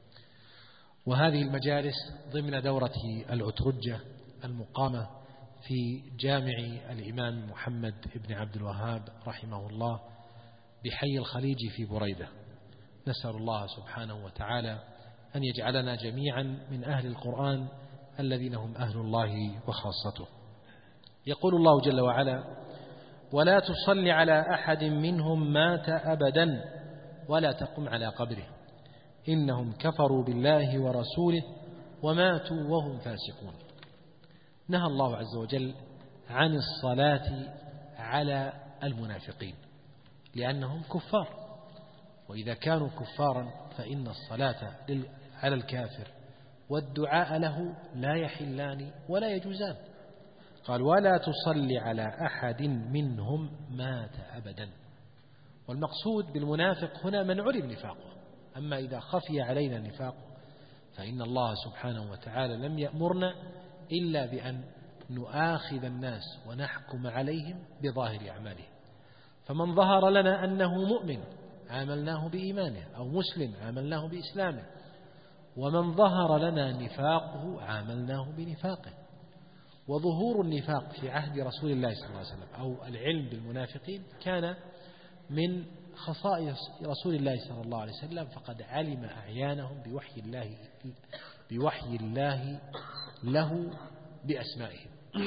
وهذه المجالس ضمن دورة العترجة المقامة في جامع الإمام محمد بن عبد الوهاب رحمه الله بحي الخليج في بريدة. نسأل الله سبحانه وتعالى أن يجعلنا جميعا من أهل القرآن الذين هم أهل الله وخاصته. يقول الله جل وعلا: ولا تصل على أحد منهم مات أبدا ولا تقم على قبره إنهم كفروا بالله ورسوله وماتوا وهم فاسقون. نهى الله عز وجل عن الصلاة على المنافقين لأنهم كفار، وإذا كانوا كفارا فإن الصلاة على الكافر والدعاء له لا يحلان ولا يجوزان. قال: ولا تصل على أحد منهم مات أبدا. والمقصود بالمنافق هنا من علم نفاقه، أما إذا خفي علينا نفاقه فإن الله سبحانه وتعالى لم يأمرنا إلا بأن نؤاخذ الناس ونحكم عليهم بظاهر أعمالهم. فمن ظهر لنا أنه مؤمن عاملناه بإيمانه، أو مسلم عاملناه بإسلامه، ومن ظهر لنا نفاقه عاملناه بنفاقه. وظهور النفاق في عهد رسول الله صلى الله عليه وسلم أو العلم بالمنافقين كان من خصائص رسول الله صلى الله عليه وسلم، فقد علم أعيانهم بوحي الله بوحي الله له بأسمائهم.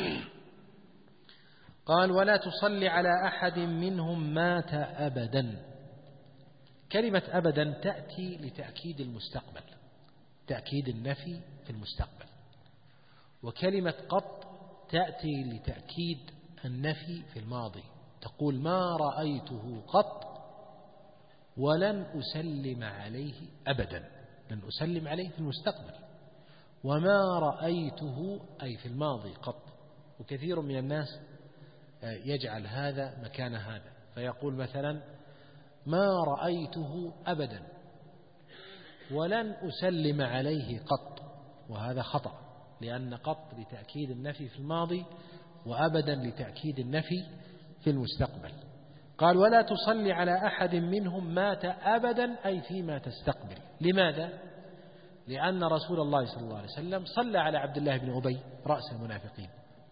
قال: ولا تصل على أحد منهم مات أبدا. كلمة أبدا تأتي لتأكيد المستقبل، تأكيد النفي في المستقبل. وكلمة قط تأتي لتأكيد النفي في الماضي، تقول: ما رأيته قط ولن أسلم عليه أبدا. لن أسلم عليه في المستقبل، وما رأيته أي في الماضي قط. وكثير من الناس يجعل هذا مكان هذا، فيقول مثلا: ما رأيته أبدا ولن أسلم عليه قط. وهذا خطأ، لأن قط لتأكيد النفي في الماضي، وأبدا لتأكيد النفي في المستقبل. قال: ولا تصلي على أحد منهم مات أبدا أي فيما تستقبل. لماذا؟ لأن رسول الله صلى الله عليه وسلم صلى على عبد الله بن أبي رأس المنافقين،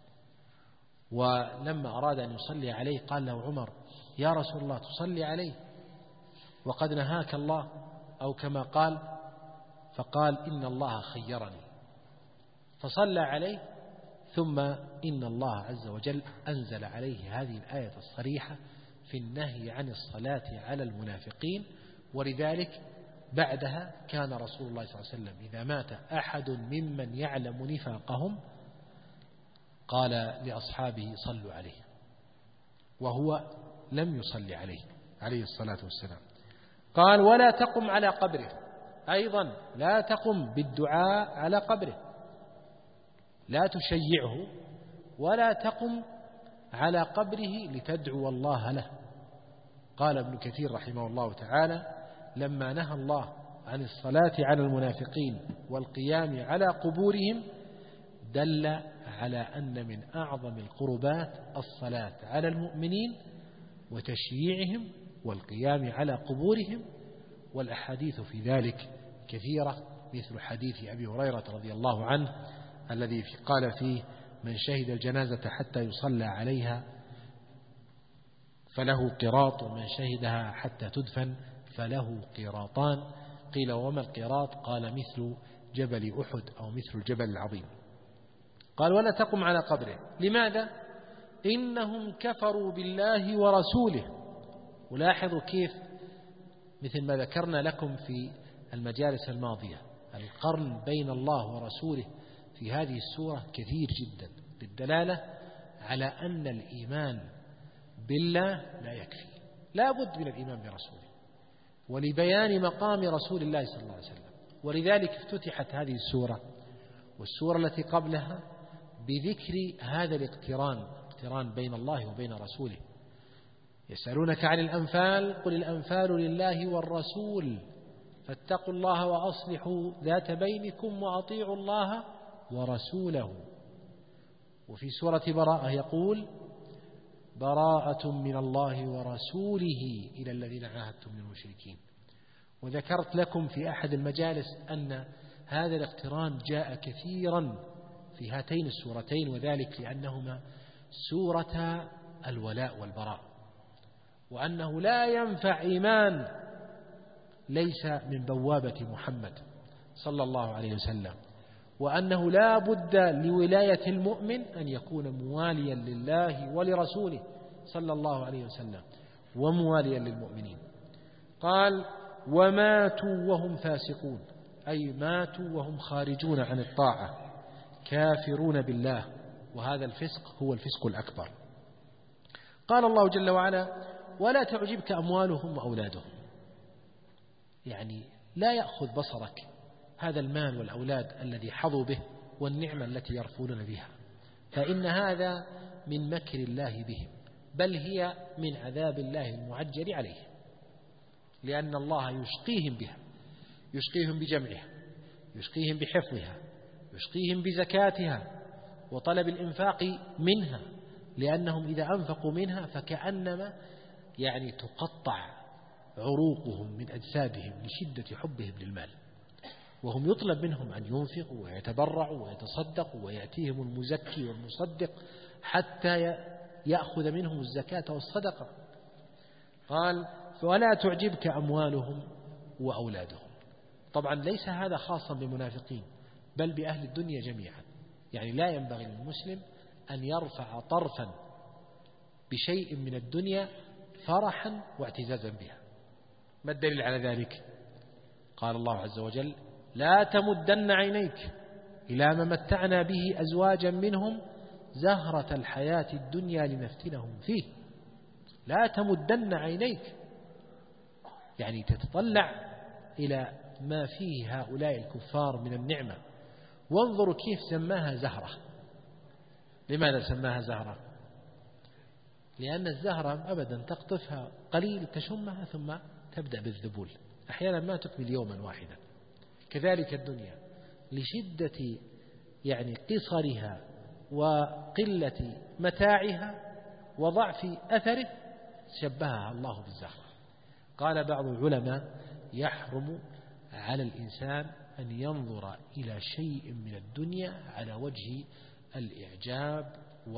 ولما أراد أن يصلي عليه قال له عمر: يا رسول الله تصلي عليه وقد نهاك الله، أو كما قال، فقال: إن الله خيرني، فصلى عليه. ثم إن الله عز وجل أنزل عليه هذه الآية الصريحة في النهي عن الصلاة على المنافقين. ولذلك بعدها كان رسول الله صلى الله عليه وسلم إذا مات أحد ممن يعلم نفاقهم قال لأصحابه: صلوا عليه، وهو لم يصلي عليه عليه الصلاة والسلام. قال: ولا تقم على قبره، أيضا لا تقم بالدعاء على قبره، لا تشيعه، ولا تقم على قبره لتدعو الله له. قال ابن كثير رحمه الله تعالى: لما نهى الله عن الصلاة على المنافقين والقيام على قبورهم دل على أن من أعظم القربات الصلاة على المؤمنين وتشييعهم والقيام على قبورهم، والأحاديث في ذلك كثيرة، مثل حديث أبي هريرة رضي الله عنه الذي قال فيه: من شهد الجنازة حتى يصلى عليها فله قراط، ومن شهدها حتى تدفن فله قراطان. قيل: وما القراط؟ قال: مثل جبل أحد أو مثل الجبل العظيم. قال: ولا تقم على قبره. لماذا؟ إنهم كفروا بالله ورسوله. ولاحظوا كيف مثل ما ذكرنا لكم في المجالس الماضية، القرن بين الله ورسوله في هذه السورة كثير جدا، للدلالة على أن الإيمان بالله لا يكفي، لا بد من الإيمان برسوله، ولبيان مقام رسول الله صلى الله عليه وسلم. ولذلك افتتحت هذه السورة والسورة التي قبلها بذكر هذا الاقتران، اقتران بين الله وبين رسوله. يسألونك عن الأنفال قل الأنفال لله والرسول فاتقوا الله وأصلحوا ذات بينكم وأطيعوا الله ورسوله. وفي سورة براءة يقول: براءة من الله ورسوله إلى الذين عاهدتم من المشركين. وذكرت لكم في أحد المجالس أن هذا الاقتران جاء كثيرا في هاتين السورتين، وذلك لأنهما سورة الولاء والبراء، وأنه لا ينفع إيمان ليس من بوابة محمد صلى الله عليه وسلم، وأنه لا بد لولاية المؤمن أن يكون مواليا لله ولرسوله صلى الله عليه وسلم ومواليا للمؤمنين. قال: وماتوا وهم فاسقون، أي ماتوا وهم خارجون عن الطاعة كافرون بالله، وهذا الفسق هو الفسق الأكبر. قال الله جل وعلا: ولا تعجبك أموالهم وأولادهم، يعني لا يأخذ بصرك هذا المال والأولاد الذي حظوا به والنعمة التي يرفون بها، فإن هذا من مكر الله بهم، بل هي من عذاب الله المعجل عليهم، لأن الله يشقيهم بها، يشقيهم بجمعها، يشقيهم بحفظها، يشقيهم بزكاتها وطلب الإنفاق منها، لأنهم إذا أنفقوا منها فكأنما يعني تقطع عروقهم من أجسادهم لشدة حبهم للمال، وهم يطلب منهم أن ينفقوا ويتبرعوا ويتصدقوا، ويأتيهم المزكي والمصدق حتى يأخذ منهم الزكاة والصدقة. قال: ولا تعجبك أموالهم وأولادهم. طبعا ليس هذا خاصا بالمنافقين بل بأهل الدنيا جميعا، يعني لا ينبغي للمسلم أن يرفع طرفا بشيء من الدنيا فرحا واعتزازا بها. ما الدليل على ذلك؟ قال الله عز وجل: لا تمدن عينيك إلى ما متعنا به أزواجا منهم زهرة الحياة الدنيا لنفتنهم فيه. لا تمدن عينيك، يعني تتطلع إلى ما فيه هؤلاء الكفار من النعمة. وانظروا كيف سماها زهرة. لماذا سماها زهرة؟ لأن الزهرة أبدا تقطفها قليل تشمها ثم تبدأ بالذبول، أحيانا ما تكمل يوما واحدا. كذلك الدنيا لشدة يعني قصرها وقلة متاعها وضعف أثره شبهها الله بالزهرة. قال بعض العلماء: يحرم على الإنسان أن ينظر إلى شيء من الدنيا على وجه الإعجاب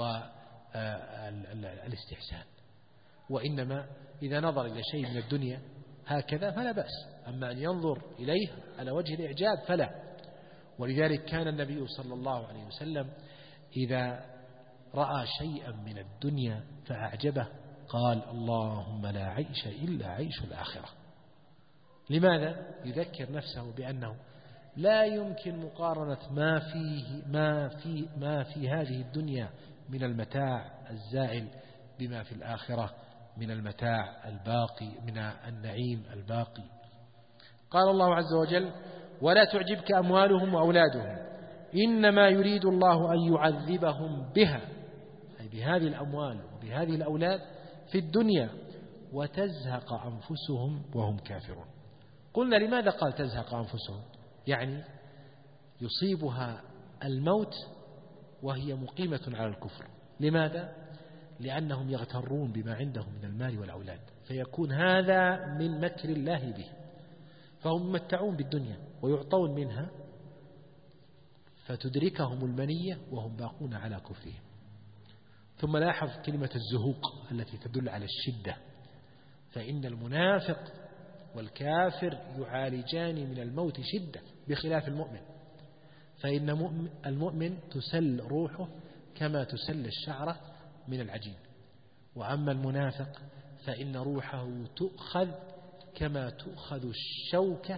والاستحسان، وإنما إذا نظر إلى شيء من الدنيا هكذا فلا بأس، أما أن ينظر إليه على وجه الإعجاب فلا. ولذلك كان النبي صلى الله عليه وسلم إذا رأى شيئا من الدنيا فأعجبه قال: اللهم لا عيش إلا عيش الآخرة. لماذا؟ يذكر نفسه بأنه لا يمكن مقارنة ما فيه ما في ما في هذه الدنيا من المتاع الزائل بما في الآخرة من المتاع الباقي، من النعيم الباقي. قال الله عز وجل: ولا تعجبك أموالهم وأولادهم إنما يريد الله أن يعذبهم بها، أي بهذه الأموال وبهذه الأولاد في الدنيا، وتزهق أنفسهم وهم كافرون. قلنا لماذا قال تزهق أنفسهم؟ يعني يصيبها الموت وهي مقيمة على الكفر. لماذا؟ لأنهم يغترون بما عندهم من المال والأولاد، فيكون هذا من مكر الله به، فهم ممتعون بالدنيا ويعطون منها، فتدركهم المنية وهم باقون على كفرهم. ثم لاحظ كلمة الزهوق التي تدل على الشدة، فإن المنافق والكافر يعالجان من الموت شدة بخلاف المؤمن، فإن المؤمن تسل روحه كما تسل الشعرة من العجين، وأما المنافق فإن روحه تؤخذ كما تؤخذ الشوكة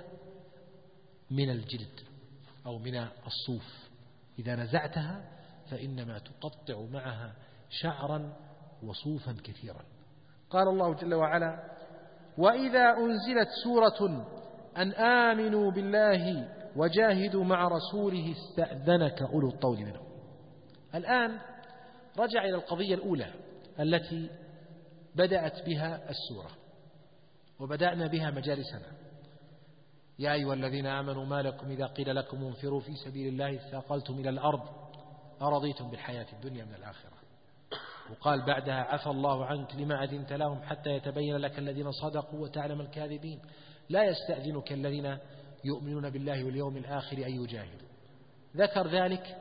من الجلد أو من الصوف، إذا نزعتها فإنما تقطع معها شعرا وصوفا كثيرا. قال الله جل وعلا: وإذا أنزلت سورة أن آمنوا بالله وجاهدوا مع رسوله استأذنك أولو الطول منهم. الآن رجع إلى القضية الأولى التي بدأت بها السورة وبدأنا بها مجالسنا: يا أيها الذين آمنوا ما لكم إذا قيل لكم انفروا في سبيل الله اثاقلتم إلى الأرض أرضيتم بالحياة الدنيا من الآخرة. وقال بعدها: عفى الله عنك لما أذنت لهم حتى يتبين لك الذين صدقوا وتعلم الكاذبين لا يستأذنك الذين يؤمنون بالله واليوم الآخر أن يجاهدوا. ذكر ذلك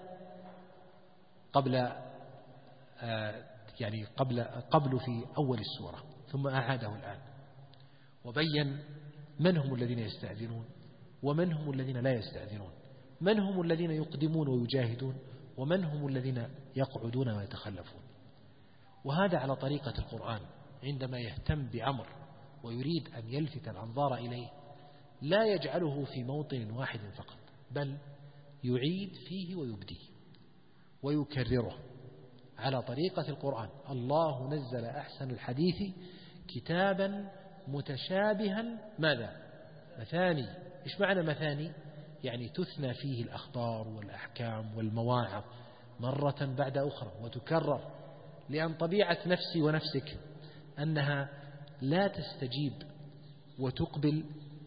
قبل آه يعني قبل قبل في أول السورة، ثم أعاده الآن وبين من هم الذين يستأذنون ومن هم الذين لا يستأذنون، من هم الذين يقدمون ويجاهدون ومن هم الذين يقعدون ويتخلفون. وهذا على طريقة القرآن، عندما يهتم بأمر ويريد أن يلفت الأنظار إليه لا يجعله في موطن واحد فقط، بل يعيد فيه ويبديه ويكرره على طريقة القرآن. الله نزل أحسن الحديث كتابا متشابها ماذا؟ مثاني. إيش معنى مثاني؟ يعني تثنى فيه الأخبار والأحكام والمواعظ مرة بعد أخرى وتكرر، لأن طبيعة نفسي ونفسك أنها لا تستجيب وتقبل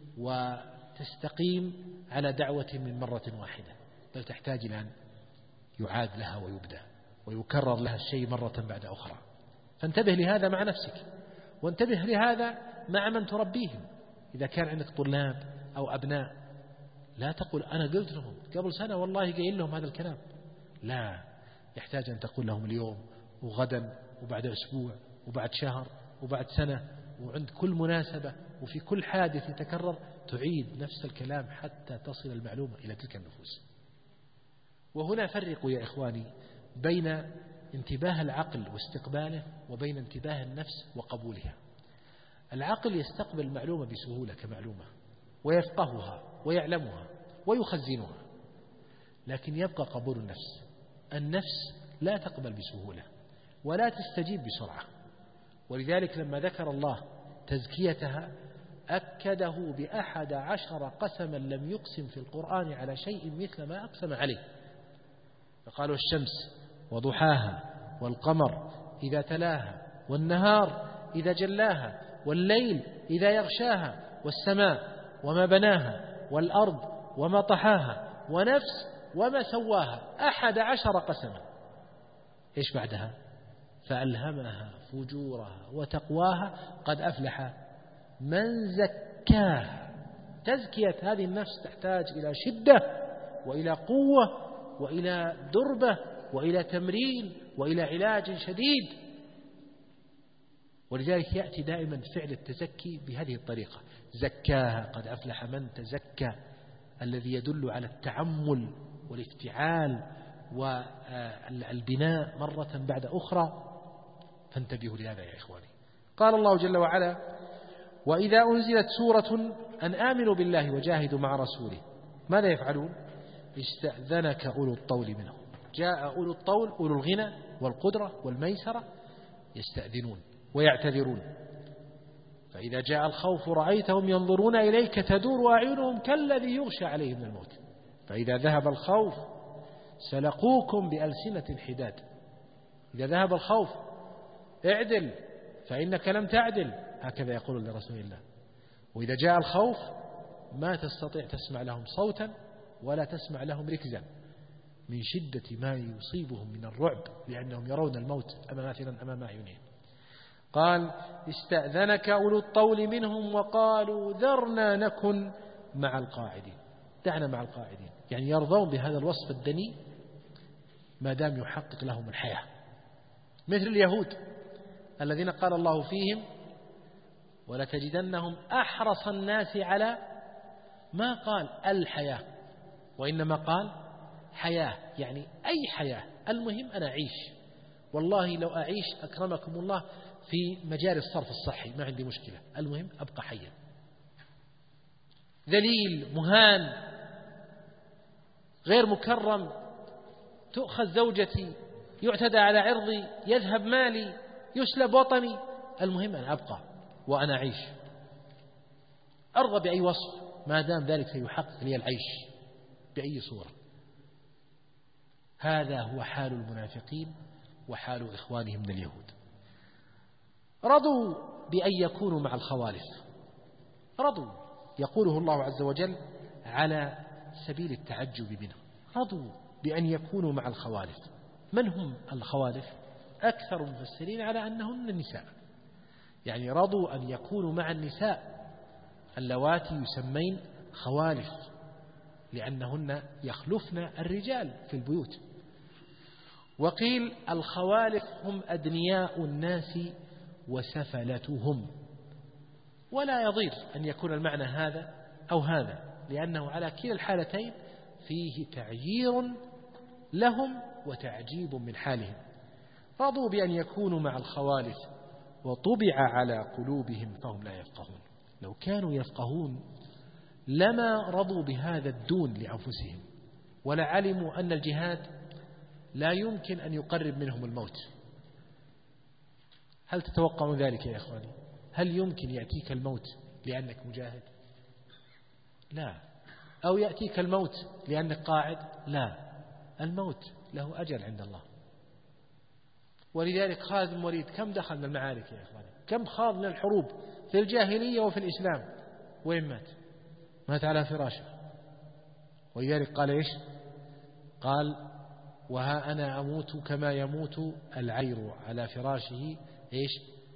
وتستقيم على دعوة من مرة واحدة، بل تحتاج إلى أن يعاد لها ويبدأ ويكرر لها الشيء مرة بعد أخرى. فانتبه لهذا مع نفسك، وانتبه لهذا مع من تربيهم. إذا كان عندك طلاب أو أبناء لا تقول أنا قلت لهم قبل سنة والله قايل لهم هذا الكلام، لا، يحتاج أن تقول لهم اليوم وغدا وبعد أسبوع وبعد شهر وبعد سنة، وعند كل مناسبة وفي كل حادث يتكرر تعيد نفس الكلام حتى تصل المعلومة إلى تلك النفوس. وهنا فرقوا يا إخواني بين انتباه العقل واستقباله وبين انتباه النفس وقبولها. العقل يستقبل المعلومة بسهولة كمعلومة ويفقهها ويعلمها ويخزنها، لكن يبقى قبول النفس. النفس لا تقبل بسهولة ولا تستجيب بسرعة، ولذلك لما ذكر الله تزكيتها أكده بأحد عشر قسما لم يقسم في القرآن على شيء مثل ما أقسم عليه، فقالوا الشمس وضحاها والقمر إذا تلاها والنهار إذا جلاها والليل إذا يغشاها والسماء وما بناها والأرض وما طحاها ونفس وما سواها. أحد عشر قسما. إيش بعدها؟ فألهمها فجورها وتقواها قد أفلح من زكاها. تزكية هذه النفس تحتاج إلى شدة وإلى قوة وإلى دربة وإلى تمرين وإلى علاج شديد، ولذلك يأتي دائما فعل التزكي بهذه الطريقة: زكاها قد أفلح من تزكى، الذي يدل على التعمل والافتعال والبناء مرة بعد أخرى. فانتبهوا لهذا يا إخواني. قال الله جل وعلا: وإذا أنزلت سورة أن آمنوا بالله وجاهدوا مع رسوله ماذا يفعلون؟ استأذنك أولو الطول منهم. جاء أولو الطول، أولو الغنى والقدرة والميسرة، يستأذنون ويعتذرون. فإذا جاء الخوف رأيتهم ينظرون إليك تدور أعينهم كالذي يغشى عليه من الموت، فإذا ذهب الخوف سلقوكم بألسنة حداد. إذا ذهب الخوف اعدل فإنك لم تعدل، هكذا يقول لرسول الله. وإذا جاء الخوف ما تستطيع تسمع لهم صوتا ولا تسمع لهم ركزا من شدة ما يصيبهم من الرعب، لأنهم يرون الموت ماثلا أمام أعينهم. قال استأذنك أولو الطول منهم وقالوا ذرنا نكن مع القاعدين، دعنا مع القاعدين، يعني يرضون بهذا الوصف الدني ما دام يحقق لهم الحياة، مثل اليهود الذين قال الله فيهم ولتجدنهم أحرص الناس على، ما قال الحياة وإنما قال حياة، يعني أي حياة، المهم أنا أعيش، والله لو أعيش أكرمكم الله في مجال الصرف الصحي ما عندي مشكلة، المهم أبقى حيا. ذليل مهان غير مكرم، تؤخذ زوجتي، يعتدى على عرضي، يذهب مالي، يسلب وطني، المهم أن أبقى وأنا أعيش، أرضى بأي وصف ما دام ذلك سيحقق لي العيش بأي صورة. هذا هو حال المنافقين وحال إخوانهم من اليهود. رضوا بأن يكونوا مع الخوالف، رضوا، يقوله الله عز وجل على سبيل التعجب منهم، رضوا بأن يكونوا مع الخوالف. من هم الخوالف؟ أكثر المفسرين على أنهن النساء، يعني رضوا أن يكونوا مع النساء اللواتي يسمين خوالف، لأنهن يخلفن الرجال في البيوت. وقيل الخوالف هم أدنياء الناس وسفلتهم، ولا يضير أن يكون المعنى هذا أو هذا، لأنه على كلا الحالتين فيه تعيير لهم وتعجيب من حالهم. رضوا بأن يكونوا مع الخوالف وطبع على قلوبهم فهم لا يفقهون. لو كانوا يفقهون لما رضوا بهذا الدون لأنفسهم، ولعلموا أن الجهاد لا يمكن أن يقرب منهم الموت. هل تتوقعون ذلك يا إخواني؟ هل يمكن يأتيك الموت لأنك مجاهد؟ لا. أو يأتيك الموت لأنك قاعد؟ لا. الموت له أجل عند الله. ولذلك خالد بن الوليد كم دخل من المعارك يا إخواني، كم خاض من الحروب في الجاهلية وفي الإسلام، وين مات؟ مات على فراشه. ولذلك قال إيش؟ قال وها أنا أموت كما يموت العير على فراشه إيش؟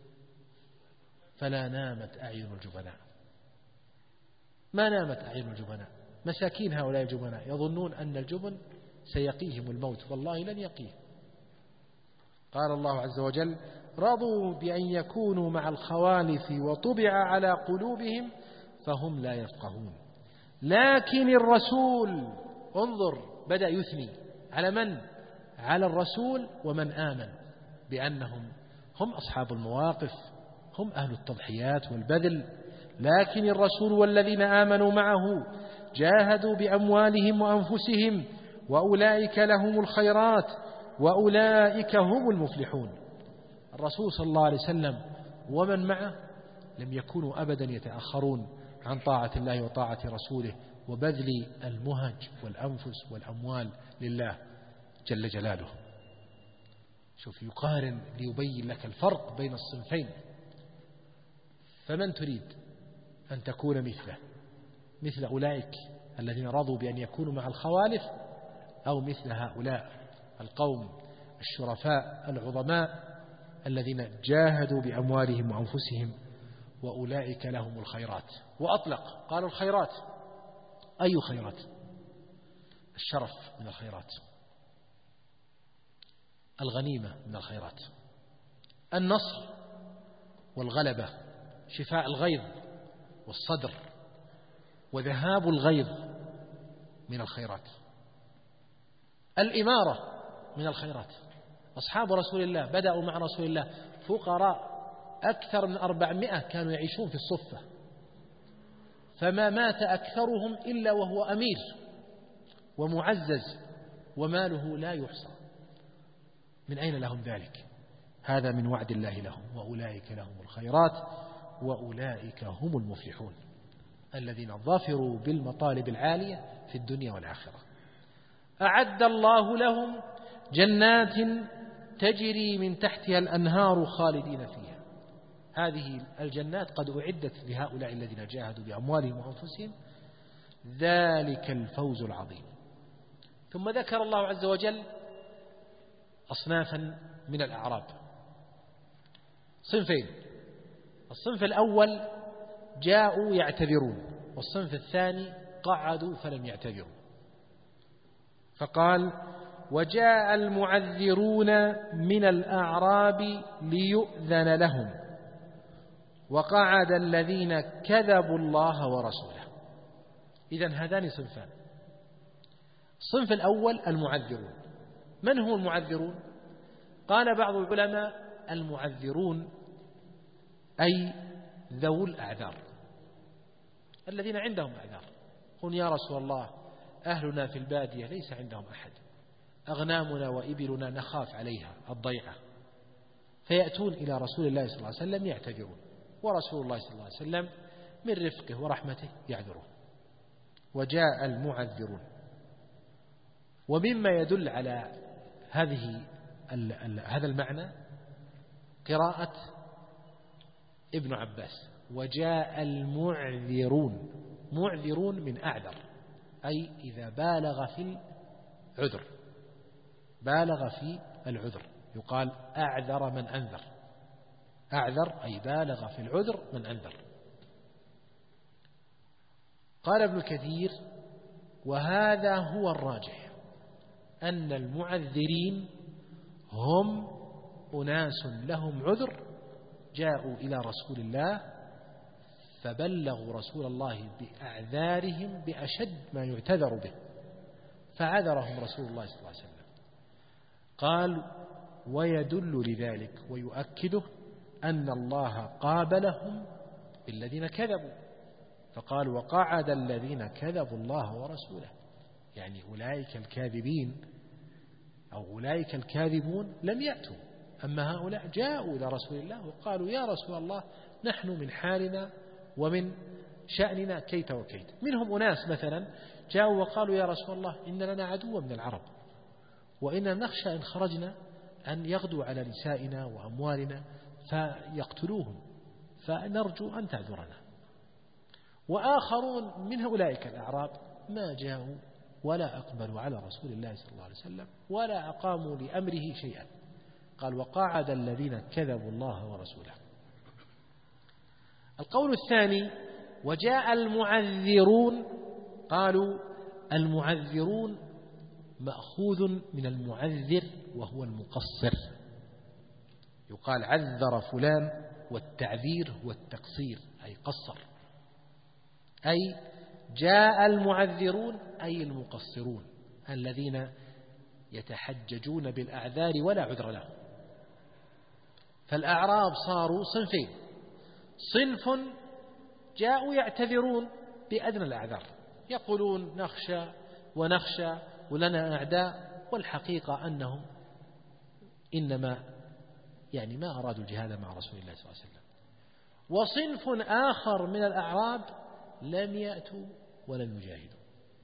فلا نامت أعين الجبناء. ما نامت أعين الجبناء، مساكين هؤلاء الجبناء يظنون أن الجبن سيقيهم الموت، والله لن يقيه. قال الله عز وجل رضوا بأن يكونوا مع الخوالف وطبع على قلوبهم فهم لا يفقهون. لكن الرسول، انظر، بدأ يثني على من؟ على الرسول ومن آمن بأنهم هم أصحاب المواقف، هم أهل التضحيات والبذل. لكن الرسول والذين آمنوا معه جاهدوا بأموالهم وأنفسهم وأولئك لهم الخيرات وأولئك هم المفلحون. الرسول صلى الله عليه وسلم ومن معه لم يكونوا أبدا يتأخرون عن طاعة الله وطاعة رسوله وبذل المهج والأنفس والأموال لله جل جلاله. شوف، يقارن ليبين لك الفرق بين الصنفين. فمن تريد أن تكون مثله، مثل أولئك الذين رضوا بأن يكونوا مع الخوالف، أو مثل هؤلاء القوم الشرفاء العظماء الذين جاهدوا بأموالهم وأنفسهم وأولئك لهم الخيرات. وأطلق قالوا الخيرات، أي خيرات؟ الشرف من الخيرات، الغنيمة من الخيرات، النصر والغلبة، شفاء الغيظ والصدر وذهاب الغيظ من الخيرات، الإمارة من الخيرات. أصحاب رسول الله بدأوا مع رسول الله فقراء، أكثر من أربعمائة كانوا يعيشون في الصفة، فما مات أكثرهم إلا وهو أمير ومعزز وماله لا يحصى. من أين لهم ذلك؟ هذا من وعد الله لهم، وأولئك لهم الخيرات وأولئك هم المفلحون، الذين ظفروا بالمطالب العالية في الدنيا والآخرة. أعد الله لهم جنات تجري من تحتها الأنهار خالدين فيها. هذه الجنات قد أعدت لهؤلاء الذين جاهدوا بأموالهم وأنفسهم ذلك الفوز العظيم. ثم ذكر الله عز وجل أصنافا من الأعراب، صنفين: الصنف الأول جاءوا يعتذرون، والصنف الثاني قعدوا فلم يعتذروا. فقال: وجاء المعذرون من الأعراب ليؤذن لهم وقعد الذين كذبوا الله ورسوله. إذن هذان صنفان. الصنف الأول المعذرون. من هم المعذرون؟ قال بعض العلماء: المعذرون أي ذو الأعذار، الذين عندهم أعذار. قل يا رسول الله أهلنا في البادية ليس عندهم أحد، أغنامنا وإبلنا نخاف عليها الضيعة، فيأتون إلى رسول الله صلى الله عليه وسلم يعتذرون، ورسول الله صلى الله عليه وسلم من رفقه ورحمته يعذرون. وجاء المعذرون. ومما يدل على هذه هذا المعنى قراءة ابن عباس: وجاء المعذرون. معذرون من أعذر، أي إذا بالغ في العذر، بالغ في العذر يقال أعذر من أنذر. أعذر أي بالغ في العذر من أنذر. قال ابن كثير: وهذا هو الراجح، أن المعذرين هم أناس لهم عذر جاءوا إلى رسول الله فبلغوا رسول الله بأعذارهم بأشد ما يعتذر به، فعذرهم رسول الله صلى الله عليه وسلم. قال: ويدل لذلك ويؤكده أن الله قابلهم بالذين كذبوا، فقال: وقعد الذين كذبوا الله ورسوله، يعني أولئك الكاذبين أو أولئك الكاذبون لم يأتوا، أما هؤلاء جاءوا إلى رسول الله وقالوا: يا رسول الله نحن من حالنا ومن شأننا كيت وكيت. منهم أناس مثلا جاءوا وقالوا: يا رسول الله إن لنا عدوا من العرب، وإننا نخشى إن خرجنا أن يغدوا على نسائنا وأموالنا فيقتلوهم، فنرجو أن تعذرنا. وآخرون من أولئك الأعراب ما جاءوا ولا أقبلوا على رسول الله صلى الله عليه وسلم ولا أقاموا لأمره شيئا. قال: وقعد الذين كذبوا الله ورسوله. القول الثاني: وجاء المعذرون. قالوا: المعذرون مأخوذ من المعذر وهو المقصر، يقال عذر فلان، والتعذير هو التقصير أي قصر. أي جاء المعذرون أي المقصرون الذين يتحججون بالأعذار ولا عذر لهم. فالأعراب صاروا صنفين: صنف جاءوا يعتذرون بأدنى الأعذار، يقولون نخشى ونخشى ولنا أعداء، والحقيقة أنهم إنما يعني ما أرادوا الجهاد مع رسول الله صلى الله عليه وسلم. وصنف آخر من الأعراب لم يأتوا ولم يجاهدوا.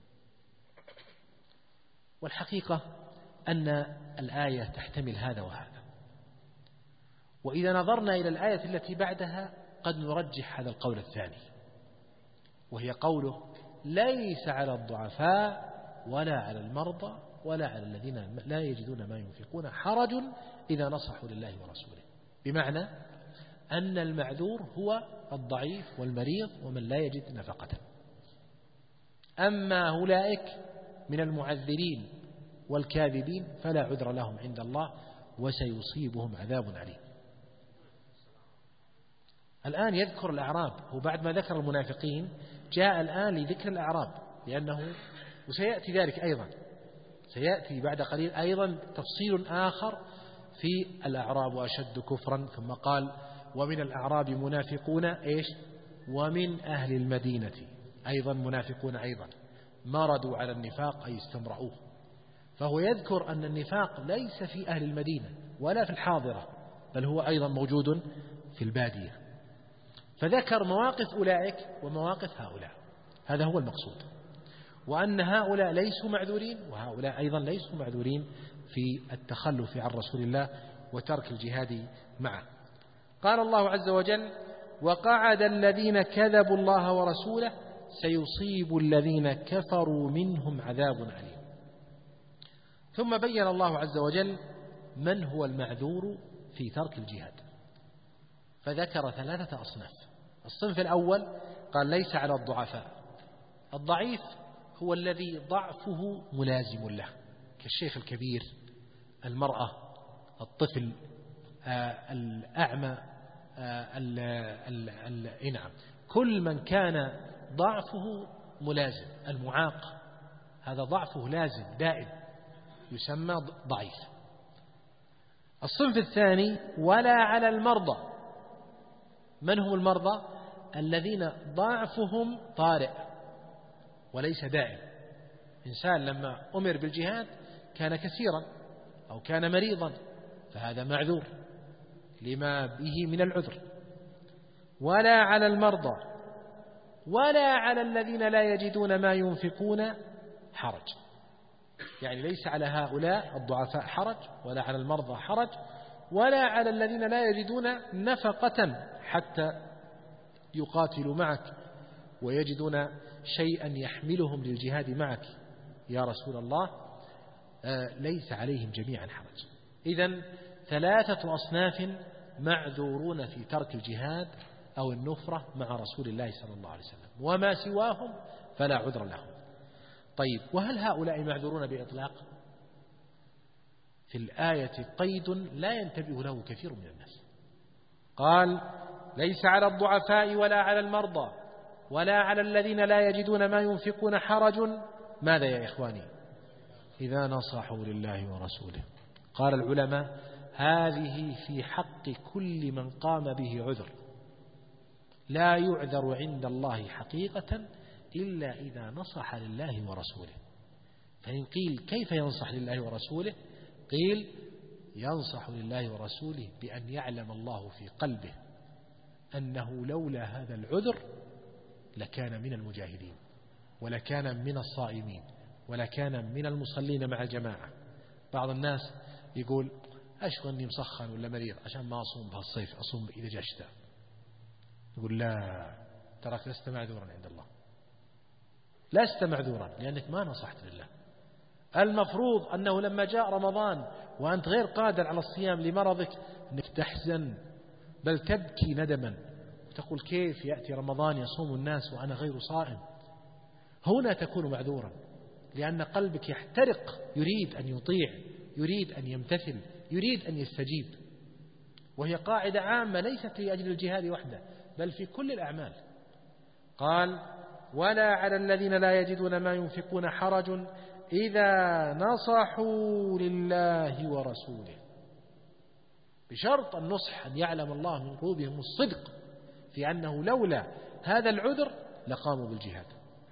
والحقيقة أن الآية تحتمل هذا وهذا، وإذا نظرنا إلى الآية التي بعدها قد نرجح هذا القول الثاني، وهي قوله: ليس على الضعفاء ولا على المرضى ولا على الذين لا يجدون ما ينفقون حرج إذا نصحوا لله ورسوله، بمعنى أن المعذور هو الضعيف والمريض ومن لا يجد نفقة. أما أولئك من المعذرين والكاذبين فلا عذر لهم عند الله وسيصيبهم عذاب عليم. الآن يذكر الأعراب، وبعد ما ذكر المنافقين جاء الآن لذكر الأعراب، لأنه وسيأتي ذلك أيضا، سيأتي بعد قليل أيضا تفصيل آخر في الأعراب وأشد كفرا. ثم قال: ومن الأعراب منافقون إيش ومن أهل المدينة أيضا منافقون أيضا مردوا على النفاق أي استمرؤوه. فهو يذكر أن النفاق ليس في أهل المدينة ولا في الحاضرة، بل هو أيضا موجود في البادية. فذكر مواقف أولئك ومواقف هؤلاء، هذا هو المقصود، وأن هؤلاء ليسوا معذورين وهؤلاء أيضا ليسوا معذورين في التخلف عن رسول الله وترك الجهاد معه. قال الله عز وجل: وقعد الذين كذبوا الله ورسوله سيصيب الذين كفروا منهم عذاب أليم. ثم بين الله عز وجل من هو المعذور في ترك الجهاد، فذكر ثلاثة أصناف. الصنف الأول قال ليس على الضعفاء. الضعيف هو الذي ضعفه ملازم له، كالشيخ الكبير، المرأة، الطفل، آه الأعمى، آه ال ال ال نعم كل من كان ضعفه ملازم. المعاق هذا ضعفه لازم دائم يسمى ضعيف. الصنف الثاني ولا على المرضى. من هم المرضى؟ الذين ضعفهم طارئ وليس دائم. إنسان لما أمر بالجهاد كان كثيرا أو كان مريضا فهذا معذور لما به من العذر. ولا على المرضى ولا على الذين لا يجدون ما ينفقون حرج، يعني ليس على هؤلاء الضعفاء حرج، ولا على المرضى حرج، ولا على الذين لا يجدون نفقة حتى يقاتلوا معك ويجدون شيئا يحملهم للجهاد معك يا رسول الله، ليس عليهم جميعا حرج. إذن ثلاثة أصناف معذورون في ترك الجهاد أو النفرة مع رسول الله صلى الله عليه وسلم، وما سواهم فلا عذر لهم. طيب، وهل هؤلاء معذورون بإطلاق؟ في الآية قيد لا ينتبه له كثير من الناس. قال ليس على الضعفاء ولا على المرضى ولا على الذين لا يجدون ما ينفقون حرج. ماذا يا إخواني؟ إذا نصحوا لله ورسوله. قال العلماء هذه في حق كل من قام به عذر، لا يعذر عند الله حقيقة إلا إذا نصح لله ورسوله. فإن قيل كيف ينصح لله ورسوله؟ قيل ينصح لله ورسوله بأن يعلم الله في قلبه أنه لولا هذا العذر لكان من المجاهدين، ولكان من الصائمين، ولكان من المصلين مع الجماعة. بعض الناس يقول أشغلني مسخن ولا مريض عشان ما أصوم بهالصيف، أصوم إذا جاء الشتاء. يقول لا، تراك لست معذورا عند الله، لست معذورا لأنك ما نصحت لله. المفروض أنه لما جاء رمضان وأنت غير قادر على الصيام لمرضك أنك تحزن بل تبكي ندما وتقول كيف يأتي رمضان يصوم الناس وأنا غير صائم. هنا تكون معذورا، لأن قلبك يحترق، يريد أن يطيع، يريد أن يمتثل، يريد أن يستجيب. وهي قاعدة عامة ليست لأجل الجهاد وحده بل في كل الأعمال. قال ولا على الذين لا يجدون ما ينفقون حرج إذا نصحوا لله ورسوله، بشرط النصح أن يعلم الله من قلوبهم الصدق في أنه لولا هذا العذر لقاموا بالجهاد.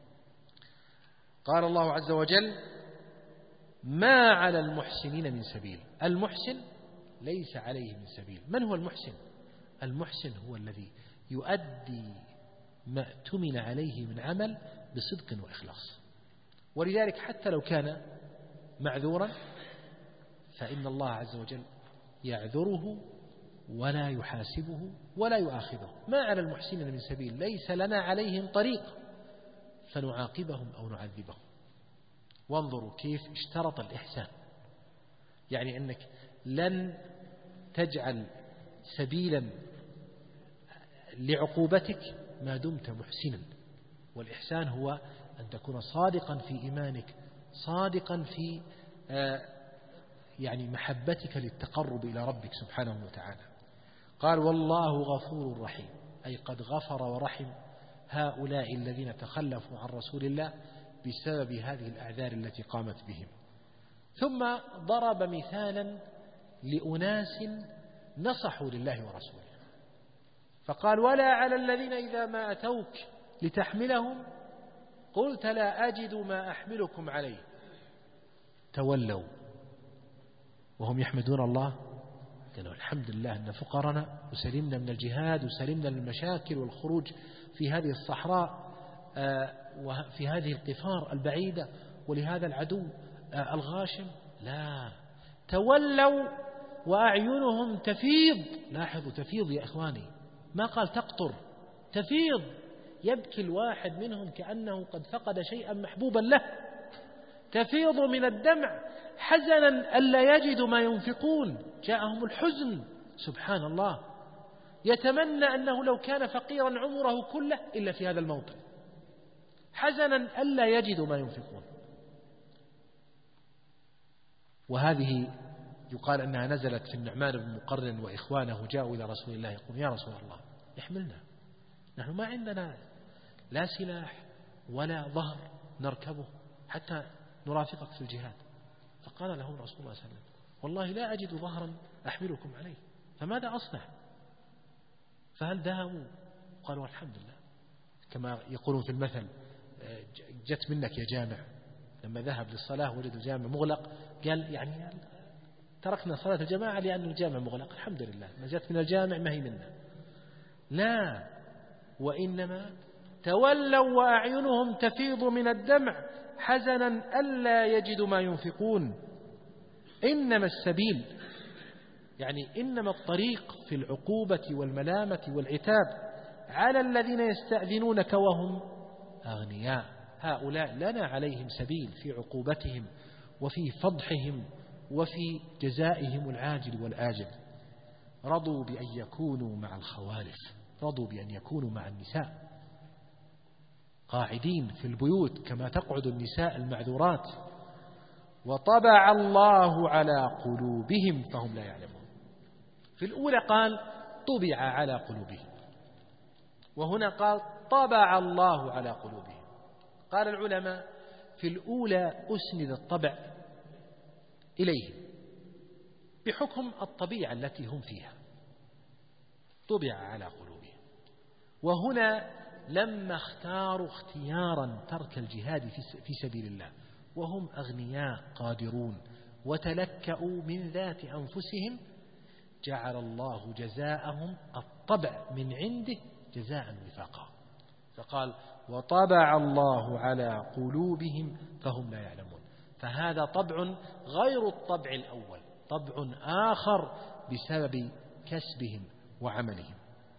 قال الله عز وجل ما على المحسنين من سبيل. المحسن ليس عليه من سبيل. من هو المحسن؟ المحسن هو الذي يؤدي ما اؤتمن عليه من عمل بصدق وإخلاص. ولذلك حتى لو كان معذورا فإن الله عز وجل يعذره ولا يحاسبه ولا يؤاخذه. ما على المحسنين من سبيل، ليس لنا عليهم طريق فنعاقبهم أو نعذبهم. وانظروا كيف اشترط الإحسان، يعني أنك لن تجعل سبيلا لعقوبتك ما دمت محسنا. والإحسان هو أن تكون صادقا في إيمانك، صادقا في يعني محبتك للتقرب إلى ربك سبحانه وتعالى. قال والله غفور رحيم، أي قد غفر ورحم هؤلاء الذين تخلفوا عن رسول الله بسبب هذه الأعذار التي قامت بهم. ثم ضرب مثالا لأناس نصحوا لله ورسوله، فقال ولا على الذين إذا ما أتوك لتحملهم قلت لا أجد ما أحملكم عليه تولوا وهم يحمدون الله، قالوا الحمد لله أن فقرنا وسلمنا من الجهاد وسلمنا من المشاكل والخروج في هذه الصحراء وفي هذه القفار البعيدة ولهذا العدو الغاشم. لا، تولوا وأعينهم تفيض. لاحظوا تفيض يا إخواني، ما قال تقطر، تفيض، يبكي الواحد منهم كأنه قد فقد شيئا محبوبا له، تفيض من الدمع حزنا ألا يجدوا ما ينفقون. جاءهم الحزن سبحان الله، يتمنى أنه لو كان فقيرا عمره كله إلا في هذا الموطن، حزنا ألا يجدوا ما ينفقون. وهذه يقال أنها نزلت في النعمان بن مقرن وإخوانه جاءوا إلى رسول الله يقول يا رسول الله احملنا، نحن ما عندنا لا سلاح ولا ظهر نركبه حتى نرافقك في الجهاد. فقال لهم رسول الله صلى الله عليه وسلم والله لا أجد ظهرا أحملكم عليه، فماذا أصنع؟ فهل ذهبوا؟ قالوا الحمد لله، كما يقولون في المثل جت منك يا جامع. لما ذهب للصلاة وجد الجامع مغلق قال يعني تركنا صلاة الجماعة لأن الجامع مغلق، الحمد لله ما جت من الجامع ما هي منا. لا، وإنما تولوا وأعينهم تفيض من الدمع حزنا ألا يجدوا ما ينفقون. إنما السبيل يعني إنما الطريق في العقوبة والملامة والعتاب على الذين يستأذنونك وهم أغنياء، هؤلاء لنا عليهم سبيل في عقوبتهم وفي فضحهم وفي جزائهم العاجل والآجل. رضوا بأن يكونوا مع الخوالف، رضوا بأن يكونوا مع النساء قاعدين في البيوت كما تقعد النساء المعذورات. وطبع الله على قلوبهم فهم لا يعلمون. في الأولى قال طبع على قلوبهم، وهنا قال طبع الله على قلوبهم. قال العلماء في الأولى أسند الطبع إليهم بحكم الطبيعة التي هم فيها، طبع على قلوبهم. وهنا لما اختاروا اختيارا ترك الجهاد في سبيل الله وهم أغنياء قادرون وتلكأوا من ذات أنفسهم، جعل الله جزاءهم الطبع من عنده جزاء وفاقا، فقال وطبع الله على قلوبهم فهم لا يعلمون. فهذا طبع غير الطبع الأول، طبع آخر بسبب كسبهم وعملهم.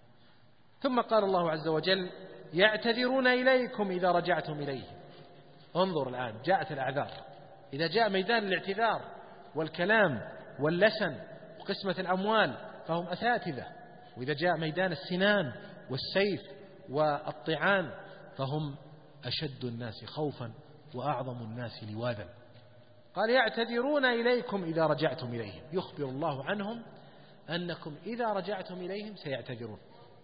ثم قال الله عز وجل يعتذرون إليكم إذا رجعتم إليهم. انظر الآن جاءت الأعذار، إذا جاء ميدان الاعتذار والكلام واللسن وقسمة الأموال فهم أساتذة، وإذا جاء ميدان السنان والسيف والطعان فهم أشد الناس خوفا وأعظم الناس لواذا. قال يعتذرون إليكم إذا رجعتم إليهم، يخبر الله عنهم أنكم إذا رجعتم إليهم سيعتذرون،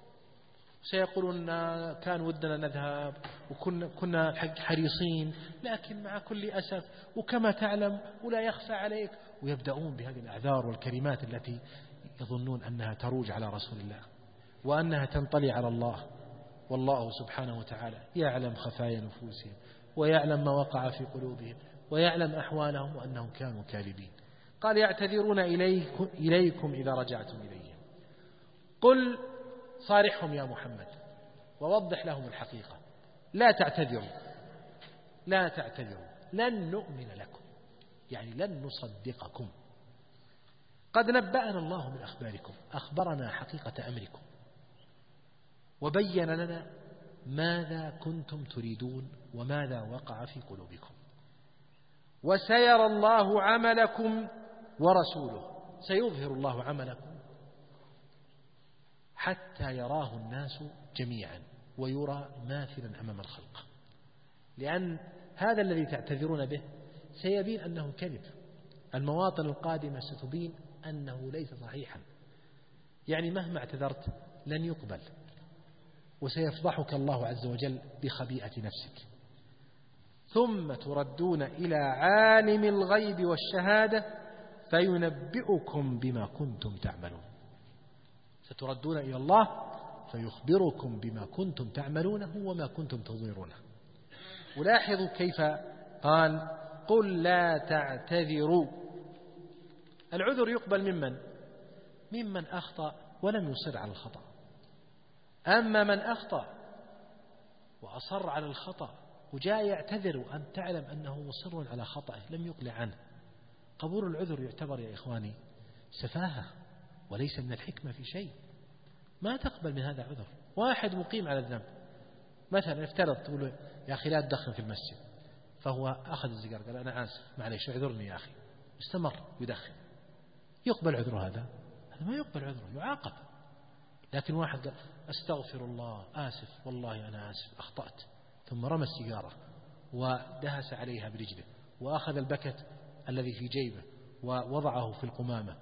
سيقولون كان ودنا نذهب وكنا كنا حريصين لكن مع كل أسف وكما تعلم ولا يخفى عليك، ويبدأون بهذه الأعذار والكلمات التي يظنون أنها تروج على رسول الله وأنها تنطلي على الله. والله سبحانه وتعالى يعلم خفايا نفوسهم ويعلم ما وقع في قلوبهم ويعلم أحوالهم وأنهم كانوا كاذبين. قال يعتذرون إليكم, إليكم إذا رجعتم إليهم. قل صارحهم يا محمد ووضح لهم الحقيقة، لا تعتذروا لا تعتذروا لن نؤمن لكم، يعني لن نصدقكم. قد نبأنا الله من أخباركم، أخبرنا حقيقة أمركم وبين لنا ماذا كنتم تريدون وماذا وقع في قلوبكم. وسيرى الله عملكم ورسوله، سيظهر الله عملكم حتى يراه الناس جميعا ويرى ماثلا أمام الخلق، لأن هذا الذي تعتذرون به سيبين أنه كذب. المواطن القادمة ستبين أنه ليس صحيحا، يعني مهما اعتذرت لن يقبل، وسيفضحك الله عز وجل بخبيئة نفسك. ثم تردون إلى عالم الغيب والشهادة فينبئكم بما كنتم تعملون. ستردون إلى الله فيخبركم بما كنتم تعملونه وما كنتم تظهرونه. ولاحظوا كيف قال قل لا تعتذروا. العذر يقبل ممن ممن أخطأ ولم يصر على الخطأ. أما من أخطأ وأصر على الخطأ وجاء يعتذر وأن تعلم أنه مصر على خطأه لم يقلع عنه، قبول العذر يعتبر يا إخواني سفاهة وليس من الحكمة في شيء. ما تقبل من هذا عذر. واحد مقيم على الذنب مثلا افترض تقول يا أخي لا تدخن في المسجد، فهو أخذ السيجار قال أنا آسف معليش اعذرني يا أخي، استمر يدخن، يقبل عذره هذا؟ هذا ما يقبل عذره، يعاقب. لكن واحد قال أستغفر الله آسف والله أنا آسف أخطأت، ثم رمى السيجارة ودهس عليها برجله وأخذ البكت الذي في جيبه ووضعه في القمامة،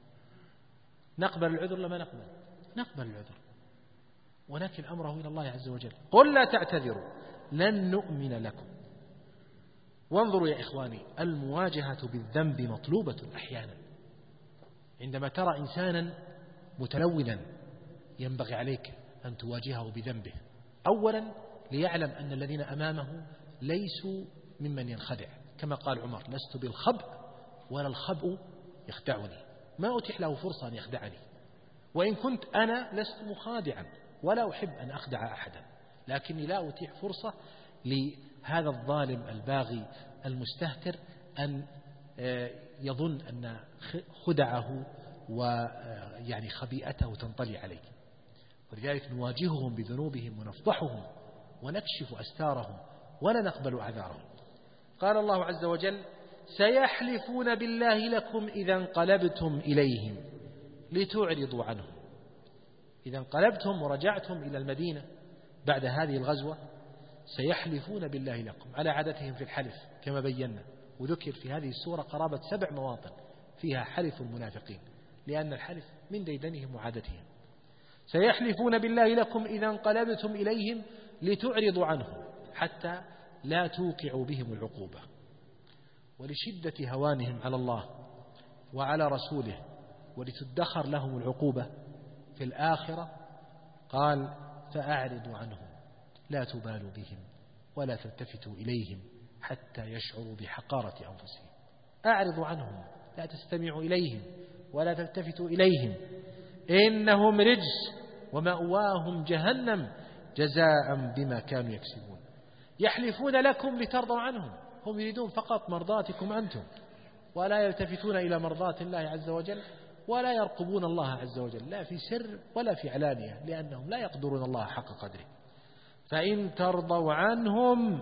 نقبل العذر لما نقبل؟ نقبل العذر، ولكن أمره إلى الله عز وجل. قل لا تعتذروا لن نؤمن لكم. وانظروا يا إخواني، المواجهة بالذنب مطلوبة أحيانا. عندما ترى إنسانا متلونا ينبغي عليك أن تواجهه بذنبه، أولا ليعلم أن الذين أمامه ليسوا ممن ينخدع، كما قال عمر لست بالخبء ولا الخبء يخدعني، ما أتيح له فرصة أن يخدعني، وإن كنت أنا لست مخادعا ولا أحب أن أخدع أحدا، لكني لا أتيح فرصة لهذا الظالم الباغي المستهتر أن يظن أن خدعه ويعني خبيئته تنطلي عليه. ولذلك نواجههم بذنوبهم ونفضحهم ونكشف أستارهم ولا نقبل أعذارهم. قال الله عز وجل سيحلفون بالله لكم إذا انقلبتم إليهم لتعرضوا عنهم. إذا انقلبتم ورجعتم إلى المدينة بعد هذه الغزوة سيحلفون بالله لكم على عادتهم في الحلف كما بينا، وذكر في هذه السورة قرابة سبع مواطن فيها حلف المنافقين، لأن الحلف من ديدنهم وعادتهم. سيحلفون بالله لكم إذا انقلبتم إليهم لتعرضوا عنهم حتى لا توقعوا بهم العقوبة. ولشدة هوانهم على الله وعلى رسوله ولتدخر لهم العقوبة في الآخرة قال فأعرضوا عنهم لا تبالوا بهم ولا تلتفتوا إليهم حتى يشعروا بحقارة أنفسهم. أعرضوا عنهم، لا تستمعوا إليهم ولا تلتفتوا إليهم، إنهم رجس ومأواهم جهنم جزاء بما كانوا يكسبون. يحلفون لكم لترضوا عنهم، هم يريدون فقط مرضاتكم أنتم، ولا يلتفتون إلى مرضات الله عز وجل، ولا يرقبون الله عز وجل لا في سر ولا في علانية، لأنهم لا يقدرون الله حق قدره. فإن ترضوا عنهم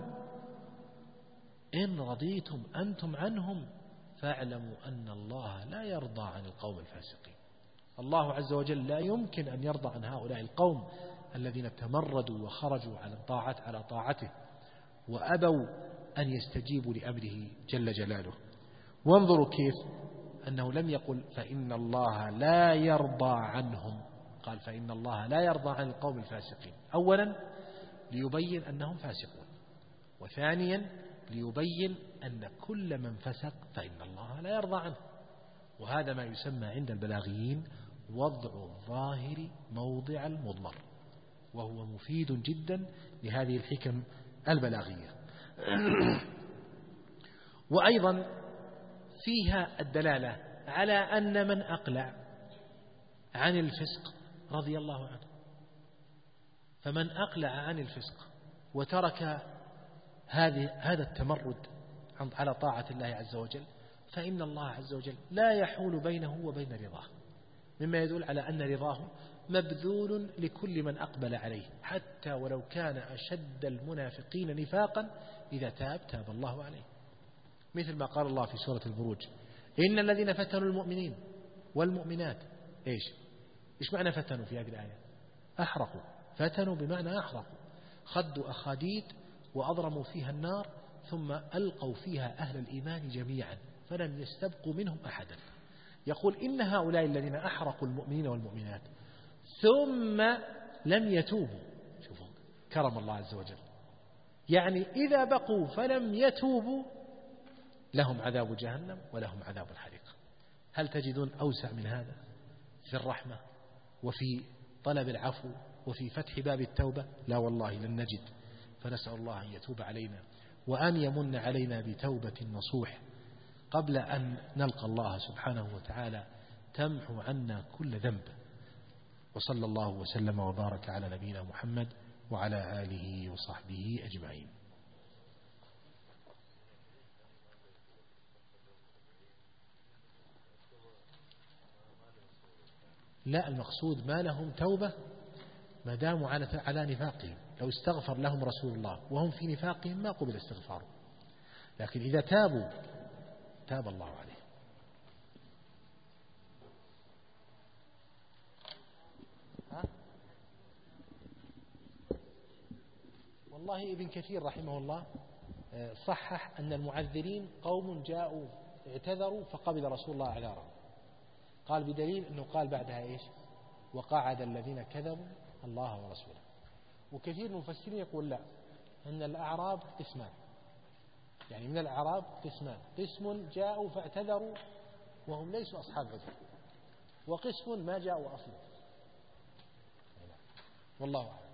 إن رضيتم أنتم عنهم فاعلموا أن الله لا يرضى عن القوم الفاسقين. الله عز وجل لا يمكن أن يرضى عن هؤلاء القوم الذين تمردوا وخرجوا على طاعة على طاعته وأبوا أن يستجيبوا لأمره جل جلاله. وانظروا كيف أنه لم يقل فإن الله لا يرضى عنهم، قال فإن الله لا يرضى عن القوم الفاسقين، أولا ليبين أنهم فاسقون، وثانيا ليبين أن كل من فسق فإن الله لا يرضى عنه. وهذا ما يسمى عند البلاغيين وضع الظاهر موضع المضمر، وهو مفيد جدا لهذه الحكم البلاغية. وأيضا فيها الدلالة على أن من أقلع عن الفسق رضي الله عنه، فمن أقلع عن الفسق وترك هذه هذا التمرد على طاعة الله عز وجل فإن الله عز وجل لا يحول بينه وبين رضاه، مما يدل على أن رضاه مبذول لكل من أقبل عليه، حتى ولو كان أشد المنافقين نفاقا إذا تاب تاب الله عليه، مثل ما قال الله في سورة البروج إن الذين فتنوا المؤمنين والمؤمنات إيش إيش معنى فتنوا في هذه الآية؟ أحرقوا. فتنوا بمعنى أحرقوا، خدوا أخاديد وأضرموا فيها النار ثم ألقوا فيها أهل الإيمان جميعا فلم يستبقوا منهم أحدا. يقول إن هؤلاء الذين أحرقوا المؤمنين والمؤمنات ثم لم يتوبوا، شوفوا كرم الله عز وجل، يعني إذا بقوا فلم يتوبوا لهم عذاب جهنم ولهم عذاب الحريق. هل تجدون أوسع من هذا في الرحمة وفي طلب العفو وفي فتح باب التوبة؟ لا والله لن نجد. فنسأل الله أن يتوب علينا وأن يمن علينا بتوبة نصوح قبل أن نلقى الله سبحانه وتعالى تمحو عنا كل ذنب. وصلى الله وسلم وبارك على نبينا محمد وعلى آله وصحبه أجمعين. لا، المقصود ما لهم توبة ما داموا على على نفاقهم. لو استغفر لهم رسول الله وهم في نفاقهم ما قبل استغفاره، لكن إذا تابوا تاب الله عليهم. ها؟ والله ابن كثير رحمه الله صحح أن المعذرين قوم جاءوا اعتذروا فقبل رسول الله أعذارهم، قال بدليل أنه قال بعدها إيش؟ وقعد الذين كذبوا الله ورسوله. وكثير من المفسرين يقول لا، أن الأعراب قسمان، يعني من الأعراب قسمان، قسم جاءوا فاعتذروا وهم ليسوا أصحاب عذر، وقسم ما جاءوا أصلا. والله أعلم.